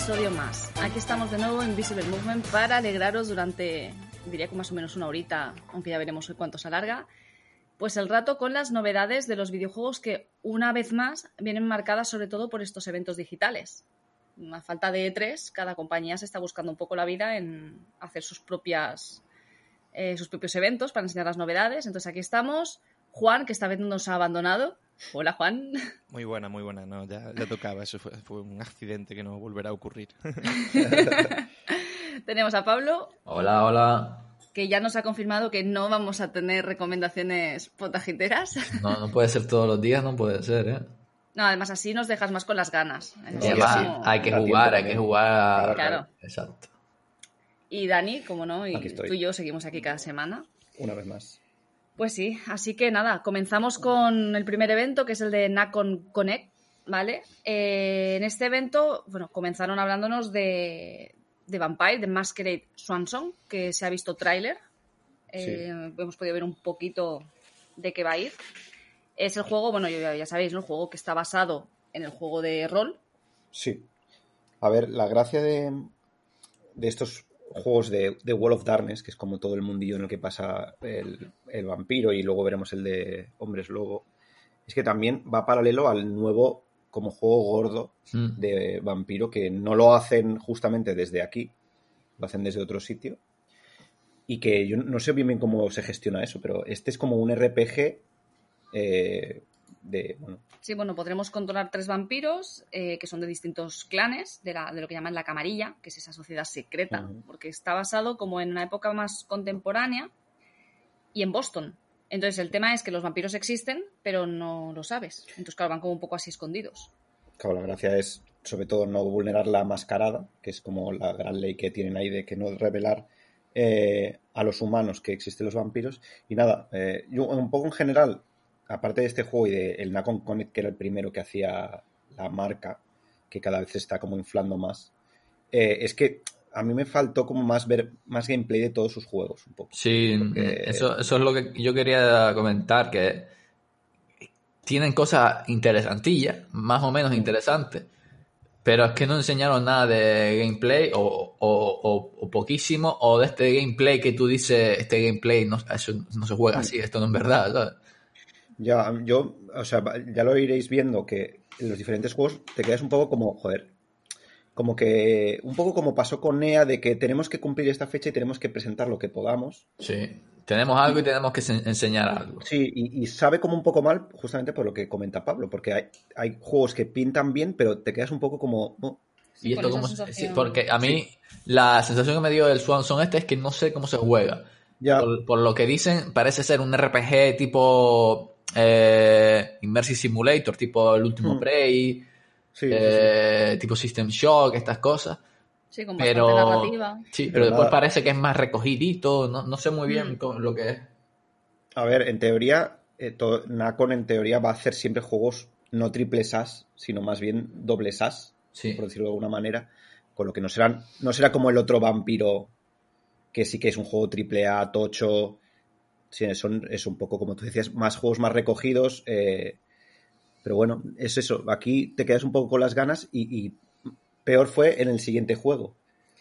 episodio más. Aquí estamos de nuevo en Invisible Movement para alegraros durante, diría que más o menos una horita, aunque ya veremos hoy cuánto se alarga, pues el rato con las novedades de los videojuegos que una vez más vienen marcadas sobre todo por estos eventos digitales. A falta de E3, cada compañía se está buscando un poco la vida en hacer sus propios eventos para enseñar las novedades. Entonces aquí estamos. Juan, que esta vez nos ha abandonado. Hola, Juan. Muy buena. No, ya tocaba. Eso fue un accidente que no volverá a ocurrir. Tenemos a Pablo. Hola. Que ya nos ha confirmado que no vamos a tener recomendaciones potajiteras. No puede ser todos los días, no puede ser, ¿eh? No, además así nos dejas más con las ganas. Y además hay que jugar. Claro. Exacto. Y Dani, como no, y tú y yo seguimos aquí cada semana. Una vez más. Pues sí, así que nada, comenzamos con el primer evento, que es el de Nacon Connect, ¿vale? En este evento, bueno, comenzaron hablándonos de Vampire, de Masquerade Swansong, que se ha visto tráiler. Sí. Hemos podido ver un poquito de qué va a ir. Es el juego, bueno, ya sabéis, ¿no? El juego que está basado en el juego de rol. Sí. A ver, la gracia de estos juegos de World of Darkness, que es como todo el mundillo en el que pasa el vampiro, y luego veremos el de Hombres Lobo, es que también va paralelo al nuevo como juego gordo de vampiro, que no lo hacen justamente desde aquí, lo hacen desde otro sitio, y que yo no sé bien cómo se gestiona eso, pero este es como un RPG bueno. Sí, bueno, podremos controlar 3 vampiros que son de distintos clanes, de lo que llaman la Camarilla, que es esa sociedad secreta, porque está basado como en una época más contemporánea y en Boston. Entonces el tema es que los vampiros existen, pero no lo sabes. Entonces, claro, van como un poco así escondidos. Claro, la gracia es, sobre todo, no vulnerar la mascarada, que es como la gran ley que tienen ahí de que no revelar a los humanos que existen los vampiros. Y nada, yo un poco en general, aparte de este juego y del Nacon Connect, que era el primero que hacía la marca, que cada vez se está como inflando más, es que a mí me faltó como ver más gameplay de todos sus juegos, un poco. Sí, porque eso es lo que yo quería comentar, que tienen cosas interesantillas, más o menos interesantes, pero es que no enseñaron nada de gameplay o poquísimo, o de este gameplay que tú dices, este gameplay eso no se juega así, esto no es verdad, ¿sabes? Ya lo iréis viendo, que en los diferentes juegos te quedas un poco como, joder, como que un poco como pasó con NEA, de que tenemos que cumplir esta fecha y tenemos que presentar lo que podamos. Sí, tenemos algo y tenemos que enseñar algo. Sí, y sabe como un poco mal justamente por lo que comenta Pablo, porque hay juegos que pintan bien, pero te quedas un poco como... Oh. Sí, y esto como sí, porque a mí la sensación que me dio del Swanson es que no sé cómo se juega. Ya. Por lo que dicen, parece ser un RPG tipo Immersive Simulator, tipo el último Prey, Sí. tipo System Shock, estas cosas. Sí, con bastante narrativa. Sí, pero después parece que es más recogidito, no sé muy bien lo que es. A ver, en teoría, Nacon en teoría va a hacer siempre juegos no triple SAS, sino más bien doble SAS, por decirlo de alguna manera, con lo que no será como el otro Vampiro, que sí que es un juego triple A, tocho. Sí, es un poco, como tú decías, más juegos más recogidos, pero bueno, es eso. Aquí te quedas un poco con las ganas y peor fue en el siguiente juego.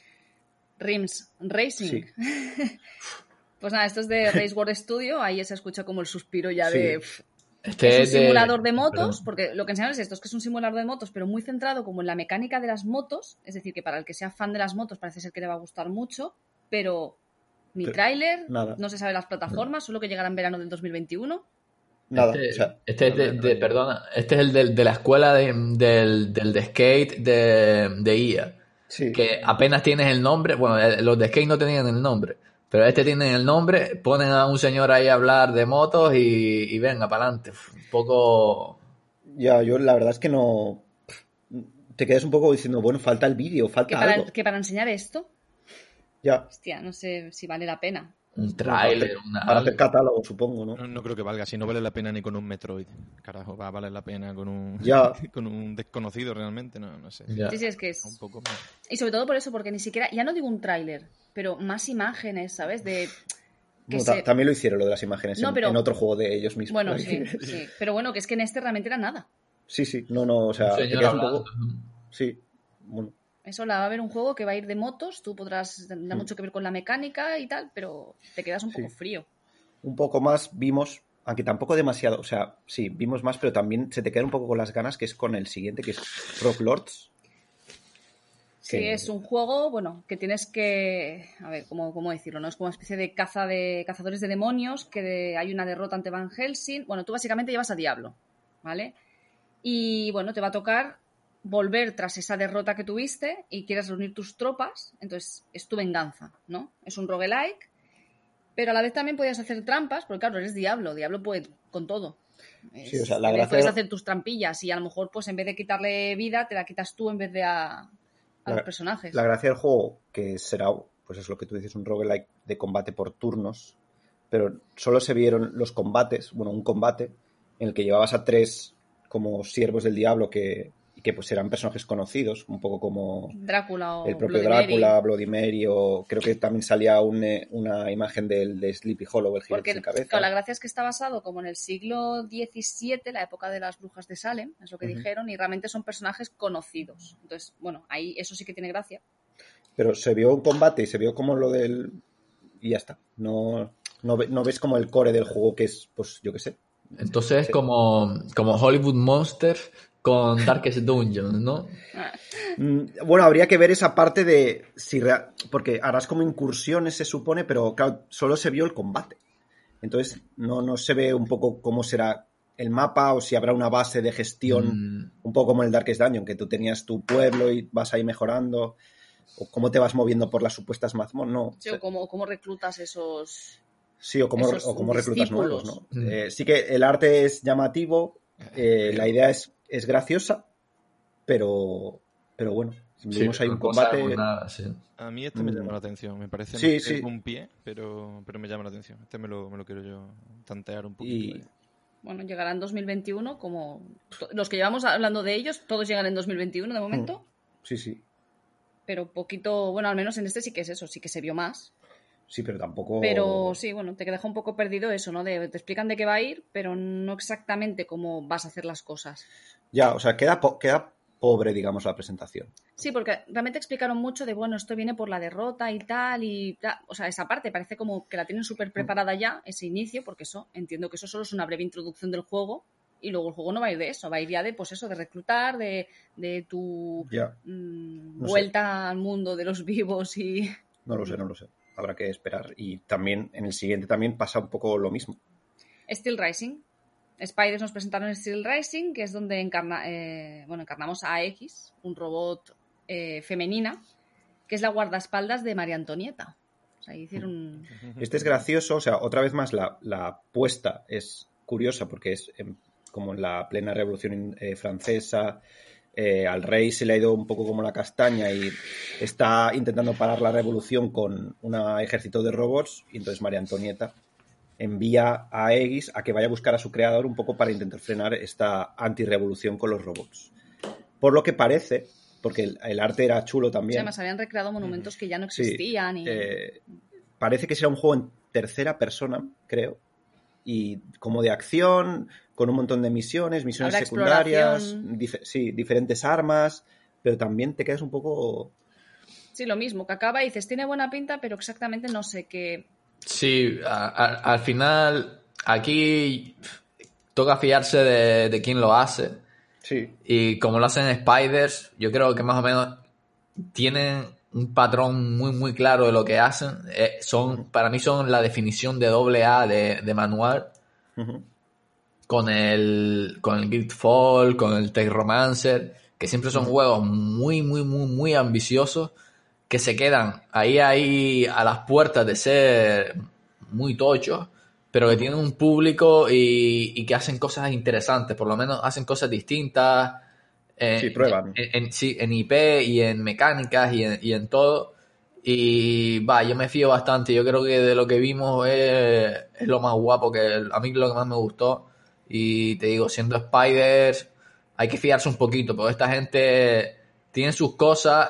Rims Racing. Sí. Pues nada, esto es de Race World Studio, ahí se escucha como el suspiro ya de... Este es un simulador de motos, porque lo que enseñan es esto, es que es un simulador de motos, pero muy centrado como en la mecánica de las motos, es decir, que para el que sea fan de las motos parece ser que le va a gustar mucho, pero ni tráiler, no se sabe las plataformas, solo que llegará en verano del 2021. Nada. Este es el de la escuela del de skate de IA. Sí. Que apenas tienes el nombre, bueno, los de skate no tenían el nombre, pero tienen el nombre, ponen a un señor ahí a hablar de motos y venga, para adelante. Un poco... Ya, yo la verdad es que no... Te quedas un poco diciendo, bueno, falta el vídeo, falta algo. Que para enseñar esto... Ya. Hostia, no sé si vale la pena. Un tráiler, para hacer catálogo, supongo, ¿no? No creo que valga, si no vale la pena ni con un Metroid. Carajo, va a valer la pena con un con un desconocido realmente, no sé. Ya. Sí, es que es... Un poco más. Y sobre todo por eso, porque ni siquiera, ya no digo un tráiler, pero más imágenes, ¿sabes? También lo hicieron, lo de las imágenes, en otro juego de ellos mismos. Bueno, sí. Pero bueno, que es que en este realmente era nada. Sí, no, o sea, te quedas un poco... Sí, bueno. Eso va a haber un juego que va a ir de motos, tú tendrá mucho que ver con la mecánica y tal, pero te quedas un poco frío. Un poco más vimos, aunque tampoco demasiado, o sea, sí, vimos más, pero también se te queda un poco con las ganas, que es con el siguiente, que es Frog Lords. Sí, es un juego, bueno, que tienes que, a ver, ¿cómo decirlo? ¿No? Es como una especie de cazadores de demonios, que hay una derrota ante Van Helsing. Bueno, tú básicamente llevas a Diablo, ¿vale? Y bueno, te va a tocar volver tras esa derrota que tuviste y quieres reunir tus tropas, entonces es tu venganza, ¿no? Es un roguelike, pero a la vez también puedes hacer trampas, porque claro, eres Diablo puede con todo. Sí, o sea, la gracia puedes hacer tus trampillas y a lo mejor pues en vez de quitarle vida te la quitas tú en vez de a los personajes. La gracia del juego, que será, pues es lo que tú dices, un roguelike de combate por turnos, pero solo se vieron los combates, bueno, un combate en el que llevabas a 3 como siervos del diablo que pues eran personajes conocidos, un poco como Drácula o el propio Bloody Drácula, Mary. Bloody Mary, o creo que también salía una imagen de Sleepy Hollow, el jinete sin cabeza. Claro, la gracia es que está basado como en el siglo XVII, la época de las brujas de Salem, es lo que dijeron, y realmente son personajes conocidos. Entonces, bueno, ahí eso sí que tiene gracia. Pero se vio un combate y se vio como lo del... y ya está. No ves como el core del juego, que es, pues yo qué sé. Entonces es como Hollywood Monsters con Darkest Dungeon, ¿no? Bueno, habría que ver esa parte de porque harás como incursiones, se supone, pero claro, solo se vio el combate. Entonces no se ve un poco cómo será el mapa o si habrá una base de gestión, un poco como el Darkest Dungeon, que tú tenías tu pueblo y vas ahí mejorando, o cómo te vas moviendo por las supuestas mazmorras, no. Sí, o cómo reclutas esos... Sí, o cómo reclutas nuevos, ¿no? Sí que el arte es llamativo, la idea es graciosa, pero bueno, vimos ahí un combate... A mí me llama la atención, me parece un pie, pero me llama la atención. Me lo quiero yo tantear un poquito. Bueno, llegará en 2021, como los que llevamos hablando de ellos, todos llegan en 2021 de momento. Sí. Pero poquito, bueno, al menos en este sí que es eso, sí que se vio más. Sí, pero tampoco... Pero sí, bueno, te deja un poco perdido eso, ¿no? Te explican de qué va a ir, pero no exactamente cómo vas a hacer las cosas. Ya, o sea, queda pobre, digamos, la presentación. Sí, porque realmente explicaron mucho de, bueno, esto viene por la derrota y tal, o sea, esa parte parece como que la tienen súper preparada ya, ese inicio, porque entiendo que eso solo es una breve introducción del juego, y luego el juego no va a ir de eso, va a ir ya de, pues eso, de reclutar, de tu vuelta al mundo de los vivos y... No lo sé. Habrá que esperar. Y también, en el siguiente también pasa un poco lo mismo. Steel Rising. Spiders nos presentaron Steel Rising, que es donde encarnamos a X, un robot femenina, que es la guardaespaldas de María Antonieta. O sea, hicieron... Este es gracioso, o sea, otra vez más la puesta es curiosa porque es como en la plena Revolución Francesa. Al rey se le ha ido un poco como la castaña y está intentando parar la revolución con un ejército de robots, y entonces María Antonieta envía a Aegis a que vaya a buscar a su creador un poco para intentar frenar esta antirrevolución con los robots. Por lo que parece, porque el arte era chulo también. Sí, además habían recreado monumentos que ya no existían. Sí, parece que será un juego en tercera persona, creo, y como de acción, con un montón de misiones secundarias, diferentes armas, pero también te quedas un poco... Sí, lo mismo, que acaba y dices, tiene buena pinta, pero exactamente no sé qué... Sí, al final aquí toca fiarse de quién lo hace. Sí. Y como lo hacen Spiders, yo creo que más o menos tienen un patrón muy muy claro de lo que hacen. Para mí son la definición de AA de manual. Uh-huh. Con el Gridfall, con el Tech Romancer, que siempre son juegos muy muy muy muy ambiciosos, que se quedan ahí a las puertas de ser muy tochos, pero que tienen un público y que hacen cosas interesantes, por lo menos hacen cosas distintas. Prueban. En IP y en mecánicas y en todo. Y yo me fío bastante. Yo creo que de lo que vimos es lo más guapo, a mí lo que más me gustó. Y te digo, siendo Spiders, hay que fiarse un poquito, porque esta gente tiene sus cosas,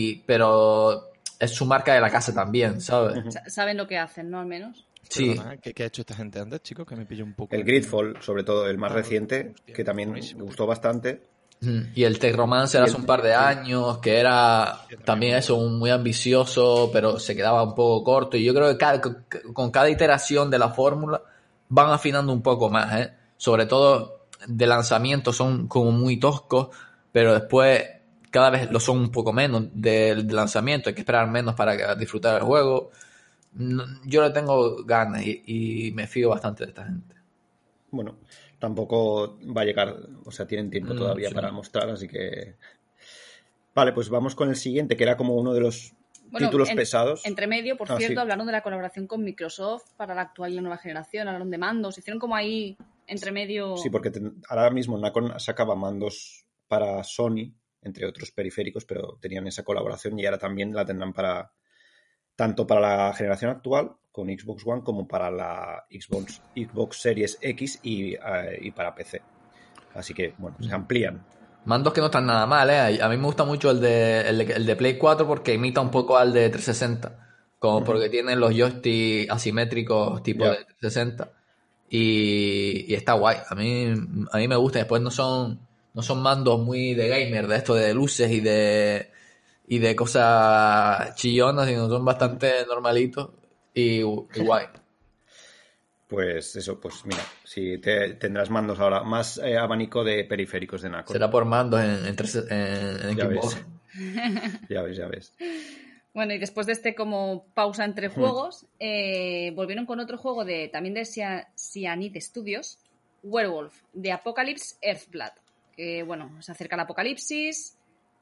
pero es su marca de la casa también, ¿sabes? Saben lo que hacen, ¿no? Al menos. Sí. ¿Qué ha hecho esta gente antes, chicos? Que me pillo un poco. El Gridfall, sobre todo, el más reciente, que también me gustó bastante. Y el Tech Romance era hace un par de años, que era también eso, muy ambicioso, pero se quedaba un poco corto. Y yo creo que con cada iteración de la fórmula van afinando un poco más, ¿eh? Sobre todo de lanzamiento son como muy toscos, pero después cada vez lo son un poco menos de lanzamiento. Hay que esperar menos para disfrutar el juego. Yo le tengo ganas y me fío bastante de esta gente. Bueno, tampoco va a llegar, o sea, tienen tiempo todavía para mostrar, así que... Vale, pues vamos con el siguiente, que era como uno de los títulos pesados. Entre medio, por cierto, hablaron de la colaboración con Microsoft para la actual y la nueva generación, hablaron de mandos, hicieron como ahí, entre medio... Sí, porque ahora mismo Nacon sacaba mandos para Sony, entre otros periféricos, pero tenían esa colaboración y ahora también la tendrán tanto para la generación actual con Xbox One como para la Xbox Series X y para PC. Así que, bueno, se amplían. Mandos que no están nada mal, ¿eh? A mí me gusta mucho el de Play 4 porque imita un poco al de 360. Como porque tienen los joysticks asimétricos tipo de 360. Y está guay. A mí me gusta. Después no son mandos muy de gamer, de esto de luces y de cosas chillonas, sino son bastante normalitos y guay. Pues eso, pues mira, si tendrás mandos ahora, más abanico de periféricos de Nacon. Será por mandos en Xbox. Ya ves. Bueno, y después de este como pausa entre juegos, volvieron con otro juego también de Cyanide Studios, Werewolf, de Apocalypse Earthblood. Que bueno, se acerca el apocalipsis.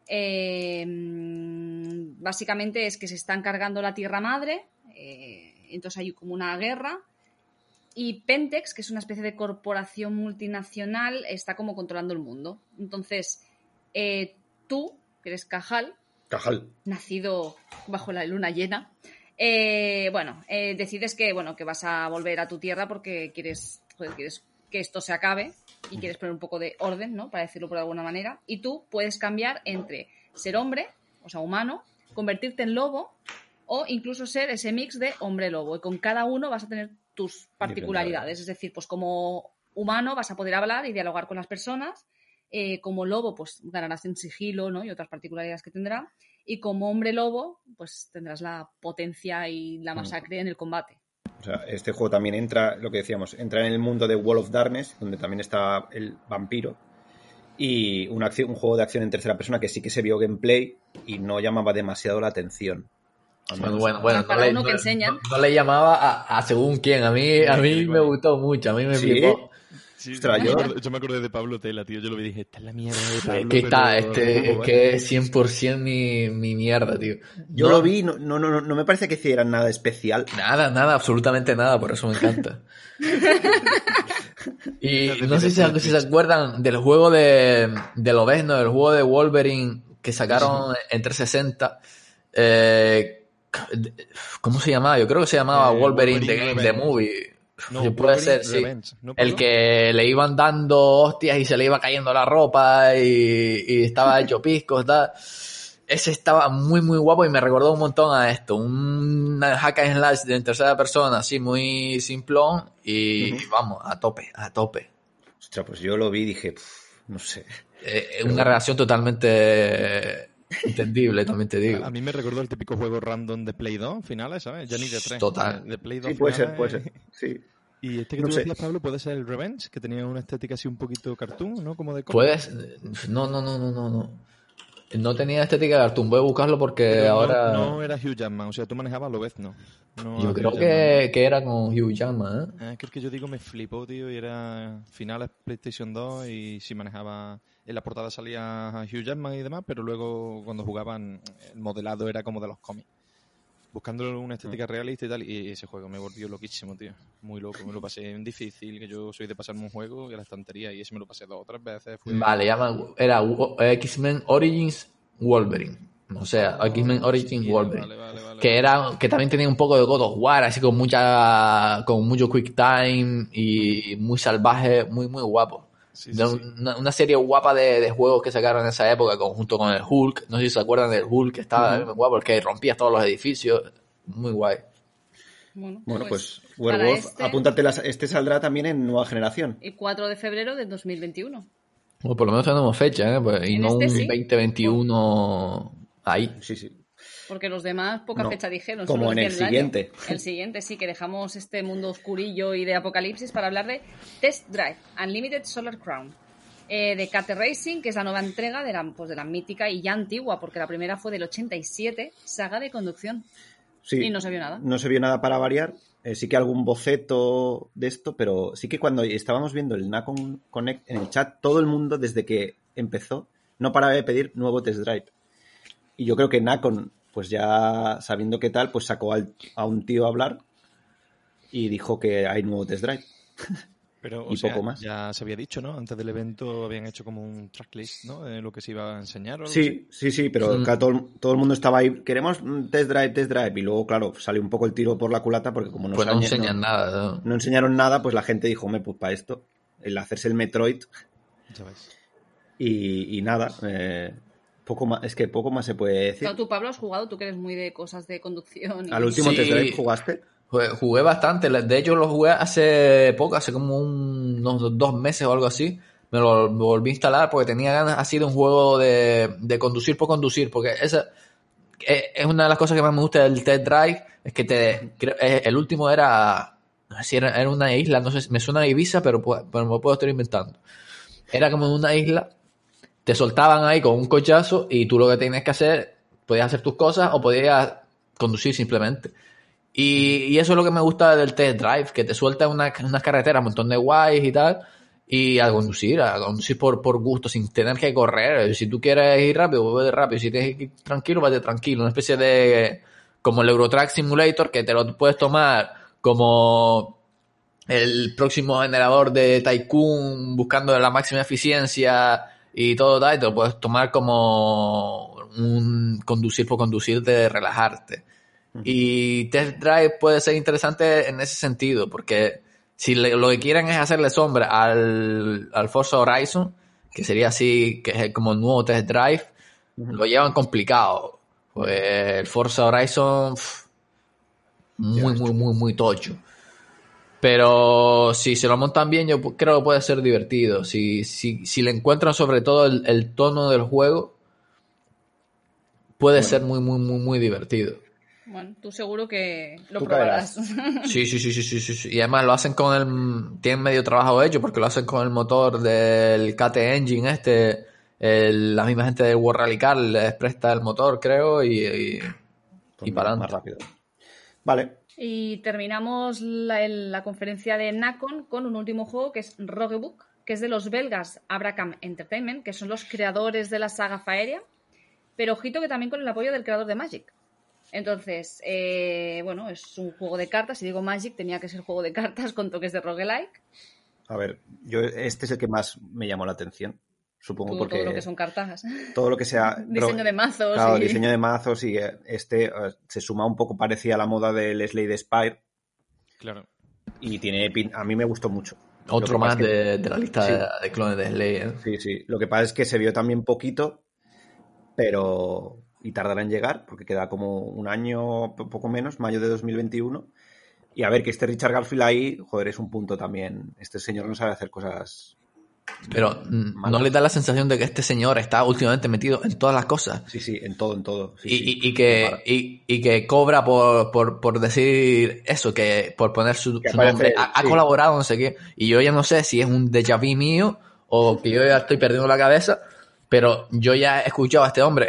Básicamente es que se están cargando la Tierra Madre, entonces hay como una guerra. Y Pentex, que es una especie de corporación multinacional, está como controlando el mundo. Entonces, tú, que eres Cajal, nacido bajo la luna llena, decides que vas a volver a tu tierra porque quieres que esto se acabe y quieres poner un poco de orden, ¿no? Para decirlo por alguna manera. Y tú puedes cambiar entre ser hombre, o sea, humano, convertirte en lobo o incluso ser ese mix de hombre-lobo. Y con cada uno vas a tener tus particularidades. Es decir, pues como humano vas a poder hablar y dialogar con las personas. Como lobo, pues ganarás en sigilo, ¿no? Y otras particularidades que tendrá. Y como hombre-lobo, pues tendrás la potencia y la masacre en el combate. O sea, este juego también entra en el mundo de World of Darkness, donde también está el vampiro. Y un juego de acción en tercera persona que sí que se vio gameplay y no llamaba demasiado la atención. Bueno, no le llamaba a según quién. A mí me gustó mucho, a mí me flipó. Sí, ostras, yo me acordé de Pablo Tela, tío. Yo lo vi y dije, esta es la mierda de Pablo. Es que es 100% mi mierda, tío. Yo lo vi, no me parece que hicieran nada especial. Nada, absolutamente nada, por eso me encanta. Y no sé si se acuerdan del juego de Lobezno, del juego de Wolverine que sacaron en 360. ¿Cómo se llamaba? Yo creo que se llamaba Wolverine The Movie. No, puede ser, sí. ¿No, el que le iban dando hostias y se le iba cayendo la ropa y estaba hecho piscos, tal. Ese estaba muy, muy guapo y me recordó un montón a esto. Un hack and slash de tercera persona, así muy simplón y vamos, a tope. Ostras, pues yo lo vi y dije, no sé. Una relación totalmente entendible, también te digo. A mí me recordó el típico juego random de Play 2 finales, ¿sabes? Ya ni de 3. Total. De Play 2 sí, puede ser. Sí. Y este que tú decías, Pablo, puede ser el Revenge, que tenía una estética así un poquito cartoon, ¿no? Como de cómic. Puedes. No. No tenía estética de cartoon. Voy a buscarlo porque pero ahora. No era Hugh Jackman, o sea, tú manejabas Lobezno. Yo creo que era con Hugh Jackman, Es que el que yo digo me flipó, tío, y era finales PlayStation 2 y sí manejaba. En la portada salía Hugh Jackman y demás, pero luego cuando jugaban el modelado era como de los cómics. Buscando una estética realista y tal, y ese juego me volvió loquísimo, tío. Muy loco, me lo pasé en difícil, que yo soy de pasarme un juego y a la estantería, y ese me lo pasé 2 o 3 veces. Vale, era X-Men Origins Wolverine. O sea, X-Men Origins Wolverine. Vale. Que también tenía un poco de God of War, así con mucho quick time y muy salvaje, muy, muy guapo. Sí. Una serie guapa de juegos que sacaron en esa época junto con el Hulk. No sé si se acuerdan del Hulk, que estaba muy guapo, porque rompías todos los edificios. Muy guay. Bueno, pues Werewolf, apúntate, este saldrá también en nueva generación. El 4 de febrero de 2021. Bueno, por lo menos tenemos fecha, ¿eh? Pues, y no un 2021 ahí. Sí. Porque los demás poca fecha dijeron. Como en el siguiente. El siguiente, sí, que dejamos este mundo oscurillo y de apocalipsis para hablar de Test Drive Unlimited Solar Crown. De Kart Racing, que es la nueva entrega de la mítica y ya antigua, porque la primera fue del 87, saga de conducción. Sí, y no se vio nada. No se vio nada para variar. Sí que algún boceto de esto, pero sí que cuando estábamos viendo el Nacon Connect en el chat, todo el mundo desde que empezó no paraba de pedir nuevo test drive. Y yo creo que Nacon, pues ya sabiendo qué tal, pues sacó a un tío a hablar y dijo que hay nuevo test drive. Pero, y poco más. Ya se había dicho, ¿no? Antes del evento habían hecho como un tracklist, ¿no? De lo que se iba a enseñar. ¿O algo sí, pero todo el mundo estaba ahí. Queremos test drive. Y luego, claro, salió un poco el tiro por la culata porque como no enseñan nada. No enseñaron nada, pues la gente dijo, pues para esto, el hacerse el Metroid. Y nada, poco más, es que poco más se puede decir. Claro, tú, Pablo, has jugado, tú que eres muy de cosas de conducción. ¿Al último test drive jugaste? Jugué bastante, de hecho lo jugué hace poco, hace como unos 2 meses o algo así. Me lo volví a instalar porque tenía ganas así de un juego de conducir por conducir, porque esa es una de las cosas que más me gusta del Test Drive, es que el último era, no sé si era una isla, no sé, me suena a Ibiza, pero me lo puedo estar inventando. Era como en una isla, te soltaban ahí con un cochazo y tú lo que tenías que hacer, podías hacer tus cosas o podías conducir simplemente. Y eso es lo que me gusta del Test Drive, que te suelta unas carreteras, un montón de guays y tal, y a conducir por gusto, sin tener que correr. Si tú quieres ir rápido, pues vete rápido. Si tienes que ir tranquilo, vete tranquilo. Una especie de, como el Eurotrack Simulator, que te lo puedes tomar como el próximo generador de Tycoon, buscando la máxima eficiencia y todo tal, y te lo puedes tomar como un conducir por conducir de relajarte. Y Test Drive puede ser interesante en ese sentido, porque si lo que quieren es hacerle sombra al Forza Horizon, que sería así, que es como el nuevo Test Drive, lo llevan complicado. Pues el Forza Horizon, muy tocho. Pero si se lo montan bien, yo creo que puede ser divertido. Si le encuentran sobre todo el tono del juego, puede ser muy divertido. Bueno, tú seguro que lo probarás. Sí. Y además lo hacen tienen medio trabajo hecho porque lo hacen con el motor del KT Engine la misma gente de World Rally Car les presta el motor, creo, y para adelante. Más rápido. Vale. Y terminamos la conferencia de Nacon con un último juego que es Roguebook, que es de los belgas Abracam Entertainment, que son los creadores de la saga Faeria, pero ojito que también con el apoyo del creador de Magic. Entonces, es un juego de cartas. Si digo Magic, tenía que ser juego de cartas con toques de roguelike. A ver, este es el que más me llamó la atención. Supongo porque... Todo lo que son cartas. Todo lo que sea... diseño de mazos. Claro, diseño de mazos y se suma un poco, parecía a la moda del Slade Spire. Claro. Y a mí me gustó mucho. Otro más de la lista de clones de Slade. Sí. Lo que pasa es que se vio también poquito, pero... Y tardará en llegar, porque queda como un año, poco menos, mayo de 2021. Y a ver, que este Richard Garfield ahí, joder, es un punto también. Este señor no sabe hacer cosas... Pero ¿no le da la sensación de que este señor está últimamente metido en todas las cosas? Sí, en todo. Y que cobra por decir eso, que por poner su nombre. Ha colaborado, no sé qué. Y yo ya no sé si es un déjà vu mío o que yo ya estoy perdiendo la cabeza. Pero yo ya he escuchado a este hombre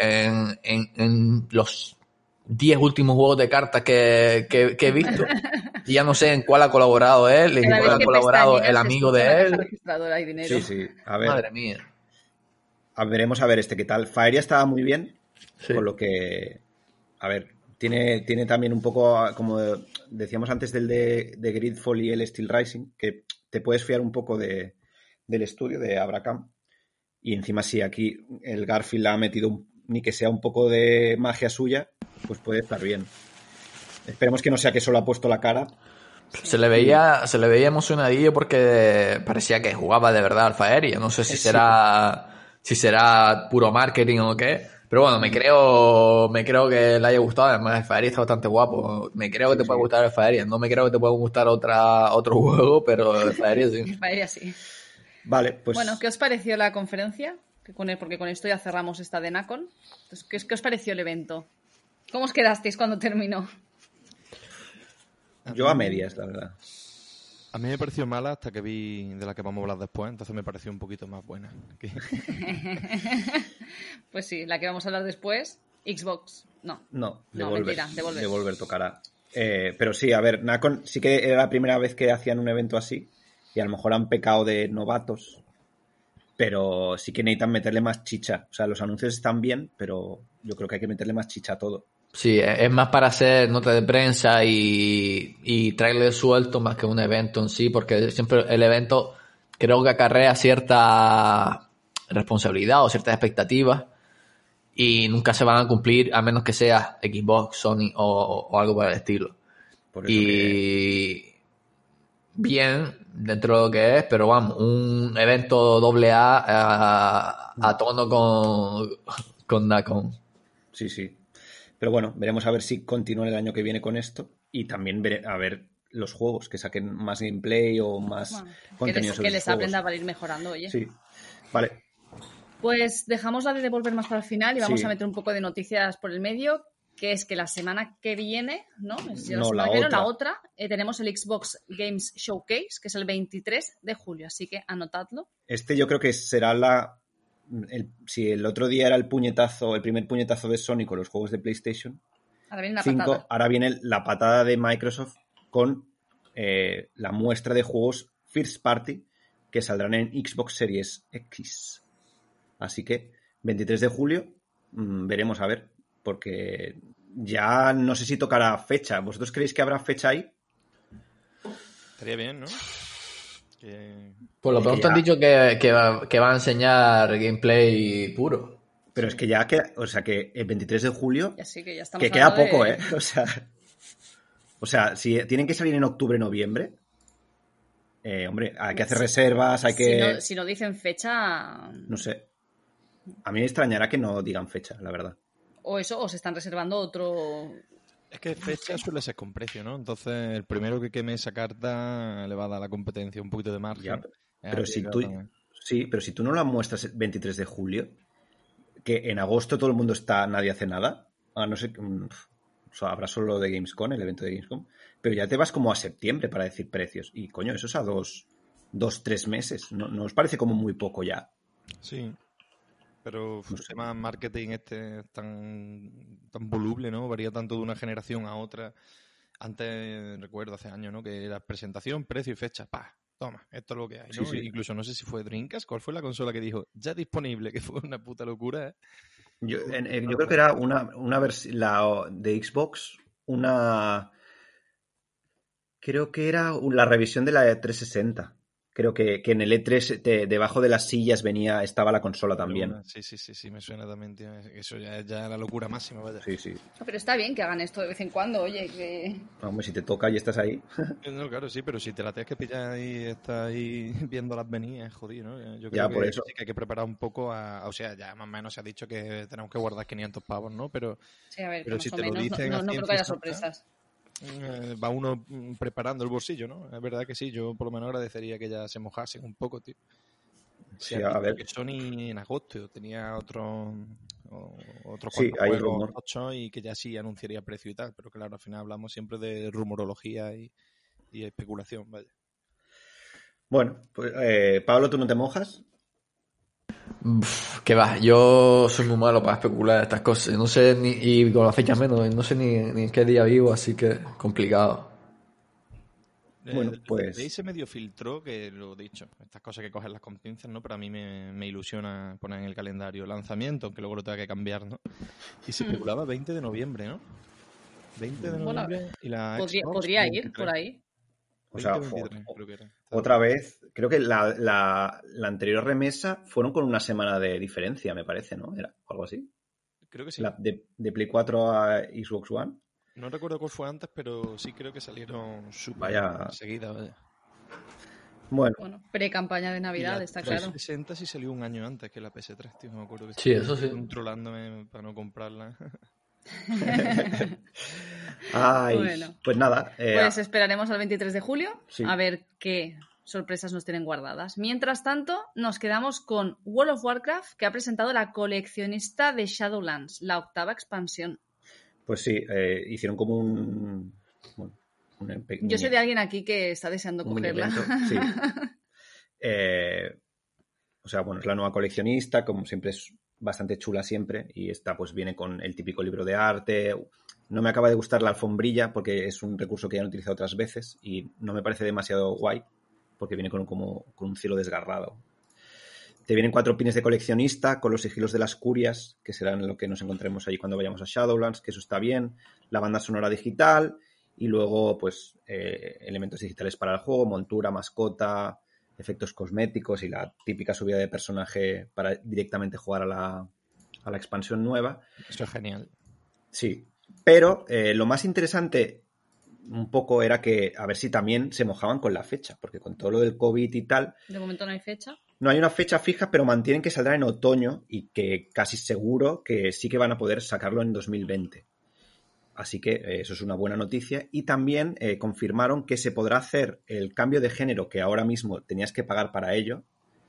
en los 10 últimos juegos de cartas que he visto. Y ya no sé en cuál ha colaborado él, en cuál ha colaborado el amigo de él. Sí. A ver. Madre mía. Veremos a ver qué tal. Faeria estaba muy bien, con lo que... A ver, tiene también un poco, como decíamos antes del de Gridfall y el Steel Rising, que te puedes fiar un poco del estudio de Abracam. Y encima si aquí el Garfield ha metido ni que sea un poco de magia suya, pues puede estar bien. Esperemos que no sea que solo ha puesto la cara. Se le veía emocionadillo porque parecía que jugaba de verdad al Faeria. No sé si será puro marketing o qué. Pero bueno, me creo que le haya gustado. Además, el Faeria está bastante guapo. Me creo que te puede gustar el Faeria. No me creo que te pueda gustar otro juego, pero el Faeria sí. El Faeria sí. Vale, pues... Bueno, ¿qué os pareció la conferencia? Porque con esto ya cerramos esta de Nacon. Entonces, ¿qué os pareció el evento? ¿Cómo os quedasteis cuando terminó? Yo a medias, la verdad. A mí me pareció mala hasta que vi de la que vamos a hablar después, entonces me pareció un poquito más buena. Pues sí, la que vamos a hablar después, Xbox, No, Devolver. Mentira, Devolver tocará. Pero sí, a ver, Nacon sí que era la primera vez que hacían un evento así y a lo mejor han pecado de novatos, pero sí que necesitan meterle más chicha. O sea, los anuncios están bien, pero yo creo que hay que meterle más chicha a todo. Sí, es más para hacer nota de prensa y trailer suelto más que un evento en sí, porque siempre el evento creo que acarrea cierta responsabilidad o ciertas expectativas y nunca se van a cumplir a menos que sea Xbox, Sony o algo por el estilo. Por eso Y bien dentro de lo que es, pero vamos, un evento AA a tono con Nacon. Sí. Pero bueno, veremos a ver si continúan el año que viene con esto y también a ver los juegos, que saquen más gameplay o más contenido sobre que les aprenda para ir mejorando, oye. Sí, vale. Pues dejamos la de Devolver más para el final y vamos a meter un poco de noticias por el medio, que es que la semana que viene, ¿no? La otra, tenemos el Xbox Games Showcase, que es el 23 de julio, así que anotadlo. Yo creo que será si el otro día era el primer puñetazo de Sony con los juegos de PlayStation ahora viene 5, ahora viene la patada de Microsoft con la muestra de juegos First Party que saldrán en Xbox Series X. Así que 23 de julio veremos a ver, porque ya no sé si tocará fecha. ¿Vosotros creéis que habrá fecha ahí? Estaría bien, ¿no? Por lo pronto han dicho que va a enseñar gameplay puro. Pero es que ya queda, o sea que el 23 de julio, que ya estamos que queda poco, ¿eh? O sea, si tienen que salir en octubre, noviembre, hombre, hay que hacer reservas, hay que... Si no dicen fecha... No sé. A mí me extrañará que no digan fecha, la verdad. O se están reservando otro... Es que fecha suele ser con precio, ¿no? Entonces, el primero que queme esa carta le va a dar a la competencia un poquito de margen. Ya, pero si tú no la muestras el 23 de julio, que en agosto todo el mundo nadie hace nada, no sé, habrá solo de Gamescom, el evento de Gamescom, pero ya te vas como a septiembre para decir precios. Y coño, eso es a 2-3 meses. ¿No os parece como muy poco ya? Sí. Pero el tema marketing es tan voluble, ¿no? Varía tanto de una generación a otra. Antes, recuerdo, hace años, ¿no? Que era presentación, precio y fecha. ¡Pah! Toma, esto es lo que hay, ¿no? Sí. Incluso no sé si fue Dreamcast, ¿cuál fue la consola que dijo ya disponible? Que fue una puta locura, ¿eh? Yo creo que era una versión, la de Xbox, creo que era la revisión de la 360. Creo que en el E3 debajo de las sillas estaba la consola también. Sí, me suena también, tío. Eso ya es la locura máxima, vaya. Sí. Pero está bien que hagan esto de vez en cuando, oye, que... Hombre, si te toca y estás ahí. No, claro, sí, pero si te la tienes que pillar y estás ahí viendo las venidas, jodido, ¿no? Yo creo ya, por eso. Sí que hay que preparar un poco o sea, ya más o menos se ha dicho que tenemos que guardar 500 pavos, ¿no? Pero, sí, a ver, pero más si o te menos, lo dicen no creo que haya sorpresas. Va uno preparando el bolsillo, ¿no? Es verdad que sí, yo por lo menos agradecería que ya se mojasen un poco, tío. Sí, a ver. Que Sony en agosto tenía otros sí, hay juegos 8 y que ya sí anunciaría precio y tal, pero claro, al final hablamos siempre de rumorología y especulación, vaya. Bueno, pues Pablo, ¿tú no te mojas? Que va, yo soy muy malo para especular estas cosas, no sé y con las fechas menos, no sé ni en qué día vivo, así que complicado. Bueno, pues... De ahí se medio filtró, que lo he dicho, estas cosas que cogen las con pinzas, ¿no? Pero a mí me ilusiona poner en el calendario lanzamiento, aunque luego lo tenga que cambiar, ¿no? Y se especulaba 20 de noviembre, ¿no? 20 de noviembre, bueno, y la podría ir por ahí. O sea, 23, creo que era. Otra vez, creo que la anterior remesa fueron con una semana de diferencia, me parece, ¿no? Era algo así. Creo que sí. De Play 4 a Xbox One. No recuerdo cuál fue antes, pero sí creo que salieron súper enseguida. Vaya. Bueno, pre-campaña de Navidad, está claro. La 360 sí salió un año antes que la PS3, tío, me acuerdo que sí, eso sí. Controlándome para no comprarla. Ay, bueno. Pues nada. Pues esperaremos al 23 de julio a ver qué sorpresas nos tienen guardadas. Mientras tanto, nos quedamos con World of Warcraft, que ha presentado la coleccionista de Shadowlands, la 8ª expansión. Pues sí, hicieron como Yo soy de alguien aquí que está deseando cogerla. Sí. O sea, bueno, es la nueva coleccionista, como siempre es bastante chula siempre, y esta pues viene con el típico libro de arte. No me acaba de gustar la alfombrilla porque es un recurso que ya han utilizado otras veces y no me parece demasiado guay porque viene con un cielo desgarrado. Te vienen 4 pines de coleccionista con los sigilos de las curias, que serán lo que nos encontremos allí cuando vayamos a Shadowlands, que eso está bien. La banda sonora digital y luego pues elementos digitales para el juego, montura, mascota, efectos cosméticos y la típica subida de personaje para directamente jugar a la expansión nueva. Eso es genial. Sí, pero lo más interesante un poco era que a ver si también se mojaban con la fecha, porque con todo lo del COVID y tal... De momento no hay fecha. No hay una fecha fija, pero mantienen que saldrá en otoño y que casi seguro que sí que van a poder sacarlo en 2020. Así que eso es una buena noticia. Y también confirmaron que se podrá hacer el cambio de género que ahora mismo tenías que pagar para ello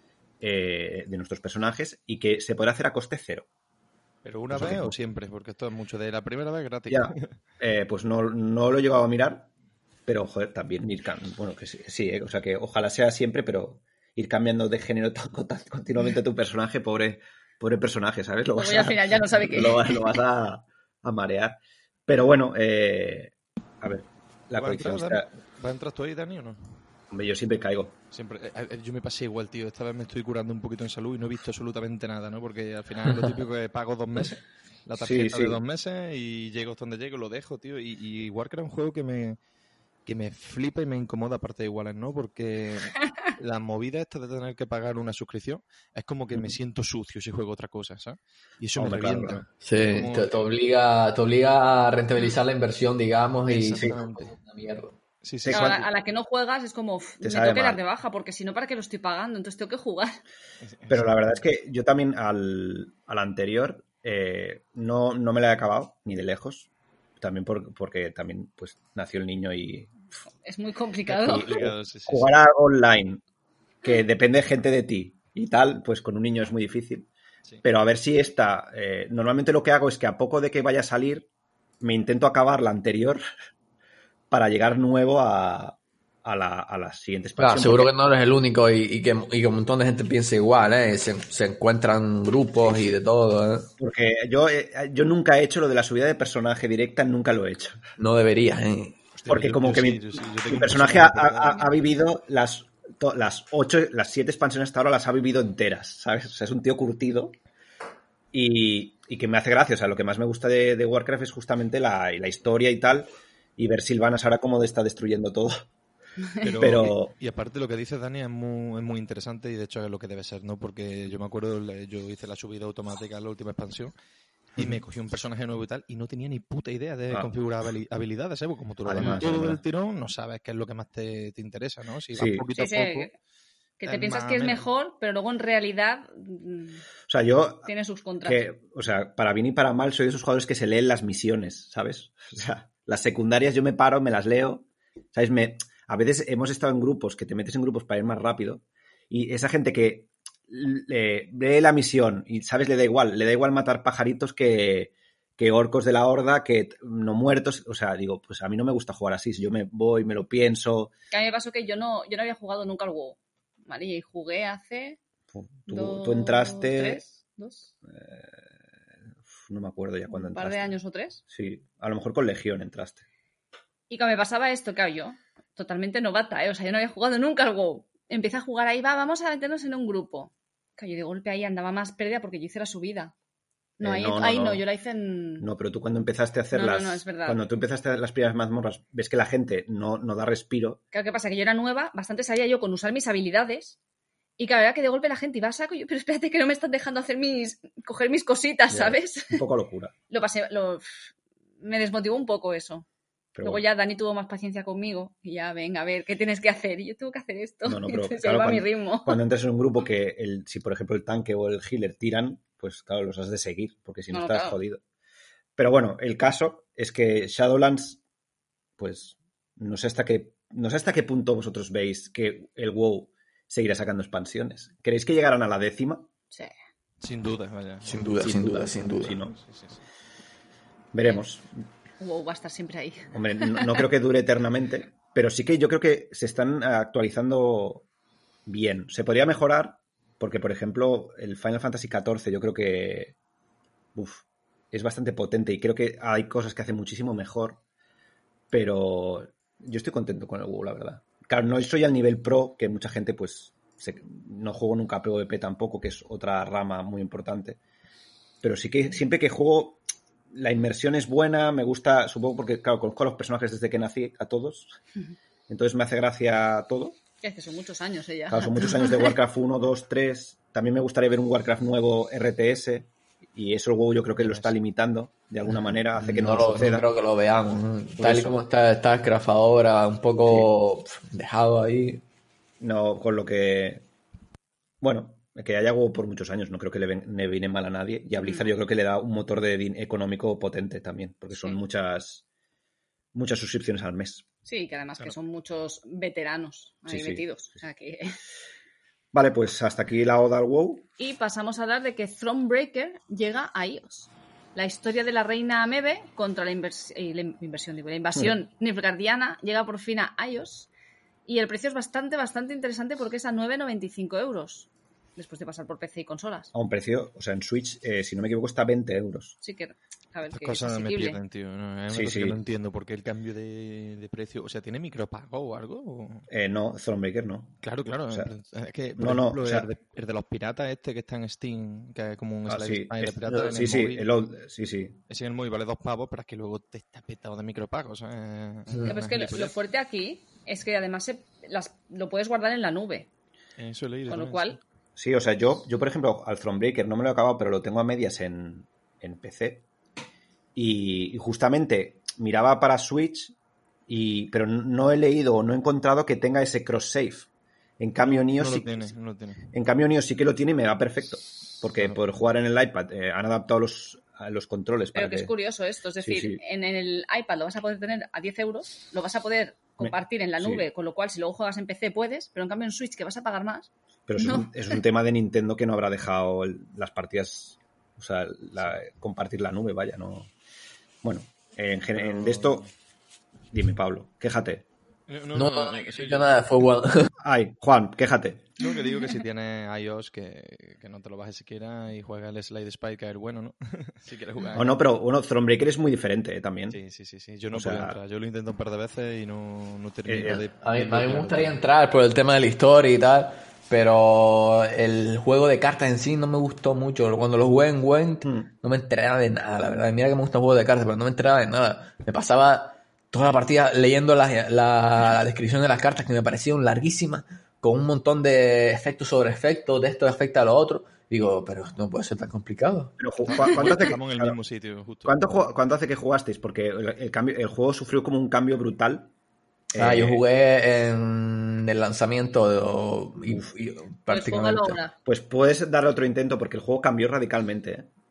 de nuestros personajes y que se podrá hacer a coste cero. ¿Pero una vez o siempre? Porque esto es mucho de la primera vez gratis. Ya, pues no lo he llegado a mirar, pero joder, también ir bueno, que sí, o sea que ojalá sea siempre, pero ir cambiando de género continuamente tu personaje, pobre personaje, ¿sabes? Luego al final ya no sabe qué. Lo vas a marear. Pero bueno, a ver, la colección está... ¿Va a entrar tú ahí, Dani, o no? Hombre, yo siempre caigo. Siempre. Yo me pasé igual, tío. Esta vez me estoy curando un poquito en salud y no he visto absolutamente nada, ¿no? Porque al final lo típico que pago 2 meses, la tarjeta de 2 meses y llego hasta donde llego, lo dejo, tío. Y Warcraft es un juego que me flipa y me incomoda aparte de iguales, ¿no? Porque la movida esta de tener que pagar una suscripción es como que me siento sucio si juego otra cosa, ¿sabes? Y eso me revienta. Claro. Sí, como... te obliga a rentabilizar la inversión, digamos, y exactamente. Una mierda. Sí. A la que no juegas es como, me tengo que dar de baja, porque si no, ¿para qué lo estoy pagando? Entonces tengo que jugar. Pero la verdad es que yo también al anterior no me la he acabado, ni de lejos. También porque también pues nació el niño y... Es muy complicado. Jugar a online, que depende de gente de ti y tal, pues con un niño es muy difícil. Sí. Pero a ver si esta... normalmente lo que hago es que a poco de que vaya a salir, me intento acabar la anterior para llegar nuevo a la siguiente expansión. Claro, seguro que no eres el único y que un montón de gente piensa igual, ¿eh? Se encuentran grupos y de todo, ¿eh? Porque yo nunca he hecho lo de la subida de personaje directa, nunca lo he hecho. No deberías, ¿eh? Hostia, porque como que mi personaje ha vivido las 7 expansiones hasta ahora las ha vivido enteras, ¿sabes? O sea, es un tío curtido y que me hace gracia. O sea, lo que más me gusta de Warcraft es justamente la historia y tal, y ver Sylvanas ahora cómo está destruyendo todo. Pero... Y aparte lo que dice Dani es muy interesante y de hecho es lo que debe ser, ¿no? Porque yo me acuerdo, yo hice la subida automática en la última expansión y me cogí un personaje nuevo y tal y no tenía ni puta idea de configurar habilidades, ¿eh? Porque como tú lo ves todo el tirón, no sabes qué es lo que más te interesa, ¿no? Si vas poquito a poco... Que te piensas que es mejor, pero luego en realidad tiene sus contras. O sea, para bien y para mal soy de esos jugadores que se leen las misiones, ¿sabes? O sea, las secundarias yo me paro, me las leo, ¿sabes? A veces hemos estado en grupos, que te metes en grupos para ir más rápido, y esa gente que lee la misión y, ¿sabes? Le da igual matar pajaritos que orcos de la horda, que no muertos. O sea, digo, pues a mí no me gusta jugar así. Si yo me voy, me lo pienso. Que a mí me pasó que yo no había jugado nunca al WoW, ¿vale? Y jugué hace... Tú entraste... ¿2? No me acuerdo ya cuándo entraste. ¿Un par de años o 3? Sí, a lo mejor con Legión entraste. Y que me pasaba esto, claro, yo totalmente novata, ¿eh? O sea, yo no había jugado nunca al WoW. Empecé a jugar ahí, vamos a meternos en un grupo. Que yo de golpe ahí andaba más perdida porque yo hice la subida. No, yo la hice en... No, pero tú cuando empezaste a hacer es verdad. Cuando tú empezaste a hacer las primeras mazmorras, ves que la gente no da respiro. Claro, ¿qué pasa? Que yo era nueva, bastante sabía yo con usar mis habilidades. Y claro, era que de golpe la gente iba a saco y yo, pero espérate que no me están dejando coger mis cositas, ya, ¿sabes? Un poco locura. Me desmotivó un poco eso. Pero luego ya Dani tuvo más paciencia conmigo y ya, venga, a ver, ¿qué tienes que hacer? Y yo tengo que hacer esto. No, pero se iba a mi ritmo. Cuando entras en un grupo que si por ejemplo el tanque o el healer tiran, pues claro, los has de seguir, porque si no estás jodido. Pero bueno, el caso es que Shadowlands, pues no sé hasta qué no sé hasta qué punto vosotros veis que el WoW seguirá sacando expansiones. ¿Queréis que llegaran a la 10ª? Sí. Sin duda, vaya. Sin duda. Sí, ¿no? Sí. Veremos. WoW va a estar siempre ahí. Hombre, no creo que dure eternamente, pero sí que yo creo que se están actualizando bien. Se podría mejorar porque, por ejemplo, el Final Fantasy XIV yo creo que es bastante potente y creo que hay cosas que hace muchísimo mejor, pero yo estoy contento con el WoW, la verdad. Claro, no soy al nivel pro, que mucha gente pues no juego nunca PvP tampoco, que es otra rama muy importante, pero sí que siempre que juego la inmersión es buena, me gusta, supongo porque, claro, conozco a los personajes desde que nací, a todos, entonces me hace gracia todo. Es que son muchos años ya. Claro, son muchos años de Warcraft 1, 2, 3. También me gustaría ver un Warcraft nuevo RTS, y eso el WoW yo creo que lo está limitando de alguna manera, hace que no lo suceda. No creo que lo veamos. Tal y como está StarCraft ahora, un poco dejado ahí. No, con lo que... Bueno, que haya WoW por muchos años, no creo que le viene mal a nadie. Y a Blizzard yo creo que le da un motor económico potente también, porque son muchas suscripciones al mes. Sí, que además que son muchos veteranos ahí metidos. O sea que... Vale, pues hasta aquí la oda al WoW. Y pasamos a hablar de que Thronebreaker llega a iOS. La historia de la reina Amebe contra la invasión nilfgaardiana llega por fin a iOS. Y el precio es bastante interesante porque es a 9,95 euros. Después de pasar por PC y consolas. A un precio, o sea, en Switch, si no me equivoco, está a 20 euros. Sí que... A ver, estas que cosas es me asequible. pierden, tío. No, Sí. no entiendo por qué el cambio de precio. O sea, ¿tiene micropago o algo? No, Thronebreaker no. Claro. O sea, es que, por ejemplo, o sea, el de los piratas que está en Steam, que es como un slide de pirata en el móvil. Sí. Ese en el móvil vale 2 pavos, pero es que luego te está petado de micropagos. Pero es que lo fuerte aquí es que además lo puedes guardar en la nube. Eso he leído. Con lo cual... Sí, o sea, yo por ejemplo, al Thronebreaker no me lo he acabado, pero lo tengo a medias en PC. Y justamente miraba para Switch, pero no he leído o no he encontrado que tenga ese cross-save. En cambio, Nioh no lo tiene. En cambio, Nioh sí que lo tiene y me va perfecto. Porque por jugar en el iPad han adaptado los controles. Pero que es curioso esto, es decir, en el iPad lo vas a poder tener a 10 euros, lo vas a poder compartir en la nube, con lo cual si luego juegas en PC puedes, pero en cambio en Switch que vas a pagar más. Pero eso es un tema de Nintendo que no habrá dejado las partidas, o sea, compartir la nube, vaya, no. Bueno, de esto, dime, Pablo, quéjate. No, yo nada, fue bueno. Ay, Juan, quéjate. No, que digo que si tienes iOS que no te lo bajes siquiera y juega el Slide Spy, que es bueno, ¿no? Si quieres jugar. No, pero Thronebreaker es muy diferente también. Sí. Yo no puedo entrar. Yo lo intento un par de veces y no termino de... A mí me gustaría entrar por el tema de la historia y tal, pero el juego de cartas en sí no me gustó mucho. Cuando lo jugué en Gwent no me enteraba de nada, la verdad. Mira que me gusta el juego de cartas, pero no me enteraba de nada. Me pasaba toda la partida leyendo la descripción de las cartas que me parecieron larguísimas, con un montón de efectos sobre efectos, de esto afecta a lo otro. Digo, pero no puede ser tan complicado. Pero ¿cuánto hace Estamos en el mismo sitio, justo. ¿Cuánto hace que jugasteis? Porque el juego sufrió como un cambio brutal. Yo jugué en el lanzamiento y prácticamente. Pues puedes darle otro intento porque el juego cambió radicalmente.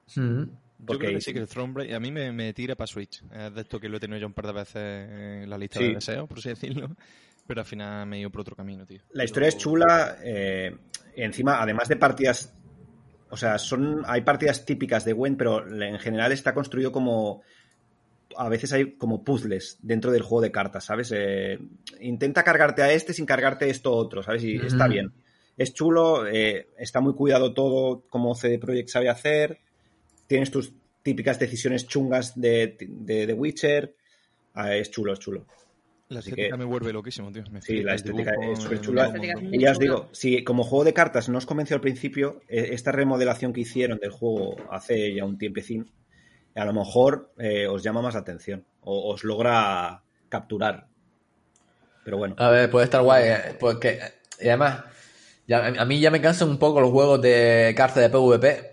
Yo creo que sí, que el Thronebreaker a mí me tira para Switch. Es de esto que lo he tenido yo un par de veces en la lista de deseos, por así decirlo. Pero al final me he ido por otro camino, tío. La historia es chula. Encima, además de partidas... O sea, hay partidas típicas de Gwent, pero en general está construido como... A veces hay como puzzles dentro del juego de cartas, ¿sabes? Intenta cargarte a este sin cargarte esto otro, ¿sabes? Y está bien. Es chulo, está muy cuidado todo, como CD Projekt sabe hacer. Tienes tus típicas decisiones chungas de Witcher. Es chulo. La estética me vuelve loquísimo, tío. La estética es súper chula. Y ya os digo, si como juego de cartas no os convenció al principio, esta remodelación que hicieron del juego hace ya un tiempecín, a lo mejor os llama más la atención o os logra capturar. Pero bueno. A ver, puede estar guay, porque y además a mí ya me cansan un poco los juegos de cartas de PvP.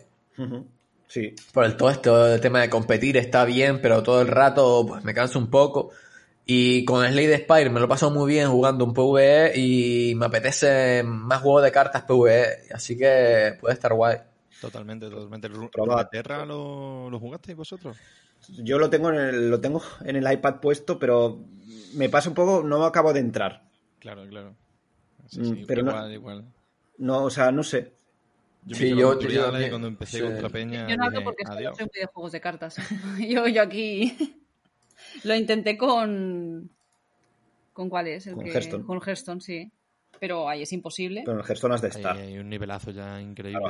Sí. Por todo esto, el tema de competir está bien, pero todo el rato pues me canso un poco. Y con Slay Spire me lo he pasado muy bien jugando un PvE y me apetece más juegos de cartas PvE, así que puede estar guay. Totalmente. ¿Runeterra lo jugasteis vosotros? Yo lo tengo en el iPad puesto, pero me pasa un poco, no acabo de entrar. Claro. Sí, pero igual. No, o sea, no sé. Yo cuando empecé contra Peña. Yo no hablo porque no soy un videojuegos de cartas. Yo aquí lo intenté con. ¿Con cuál es? Con Hearthstone. Con Hearthstone, sí. Pero ahí es imposible. Pero en Hearthstone has de estar. Hay un nivelazo ya increíble.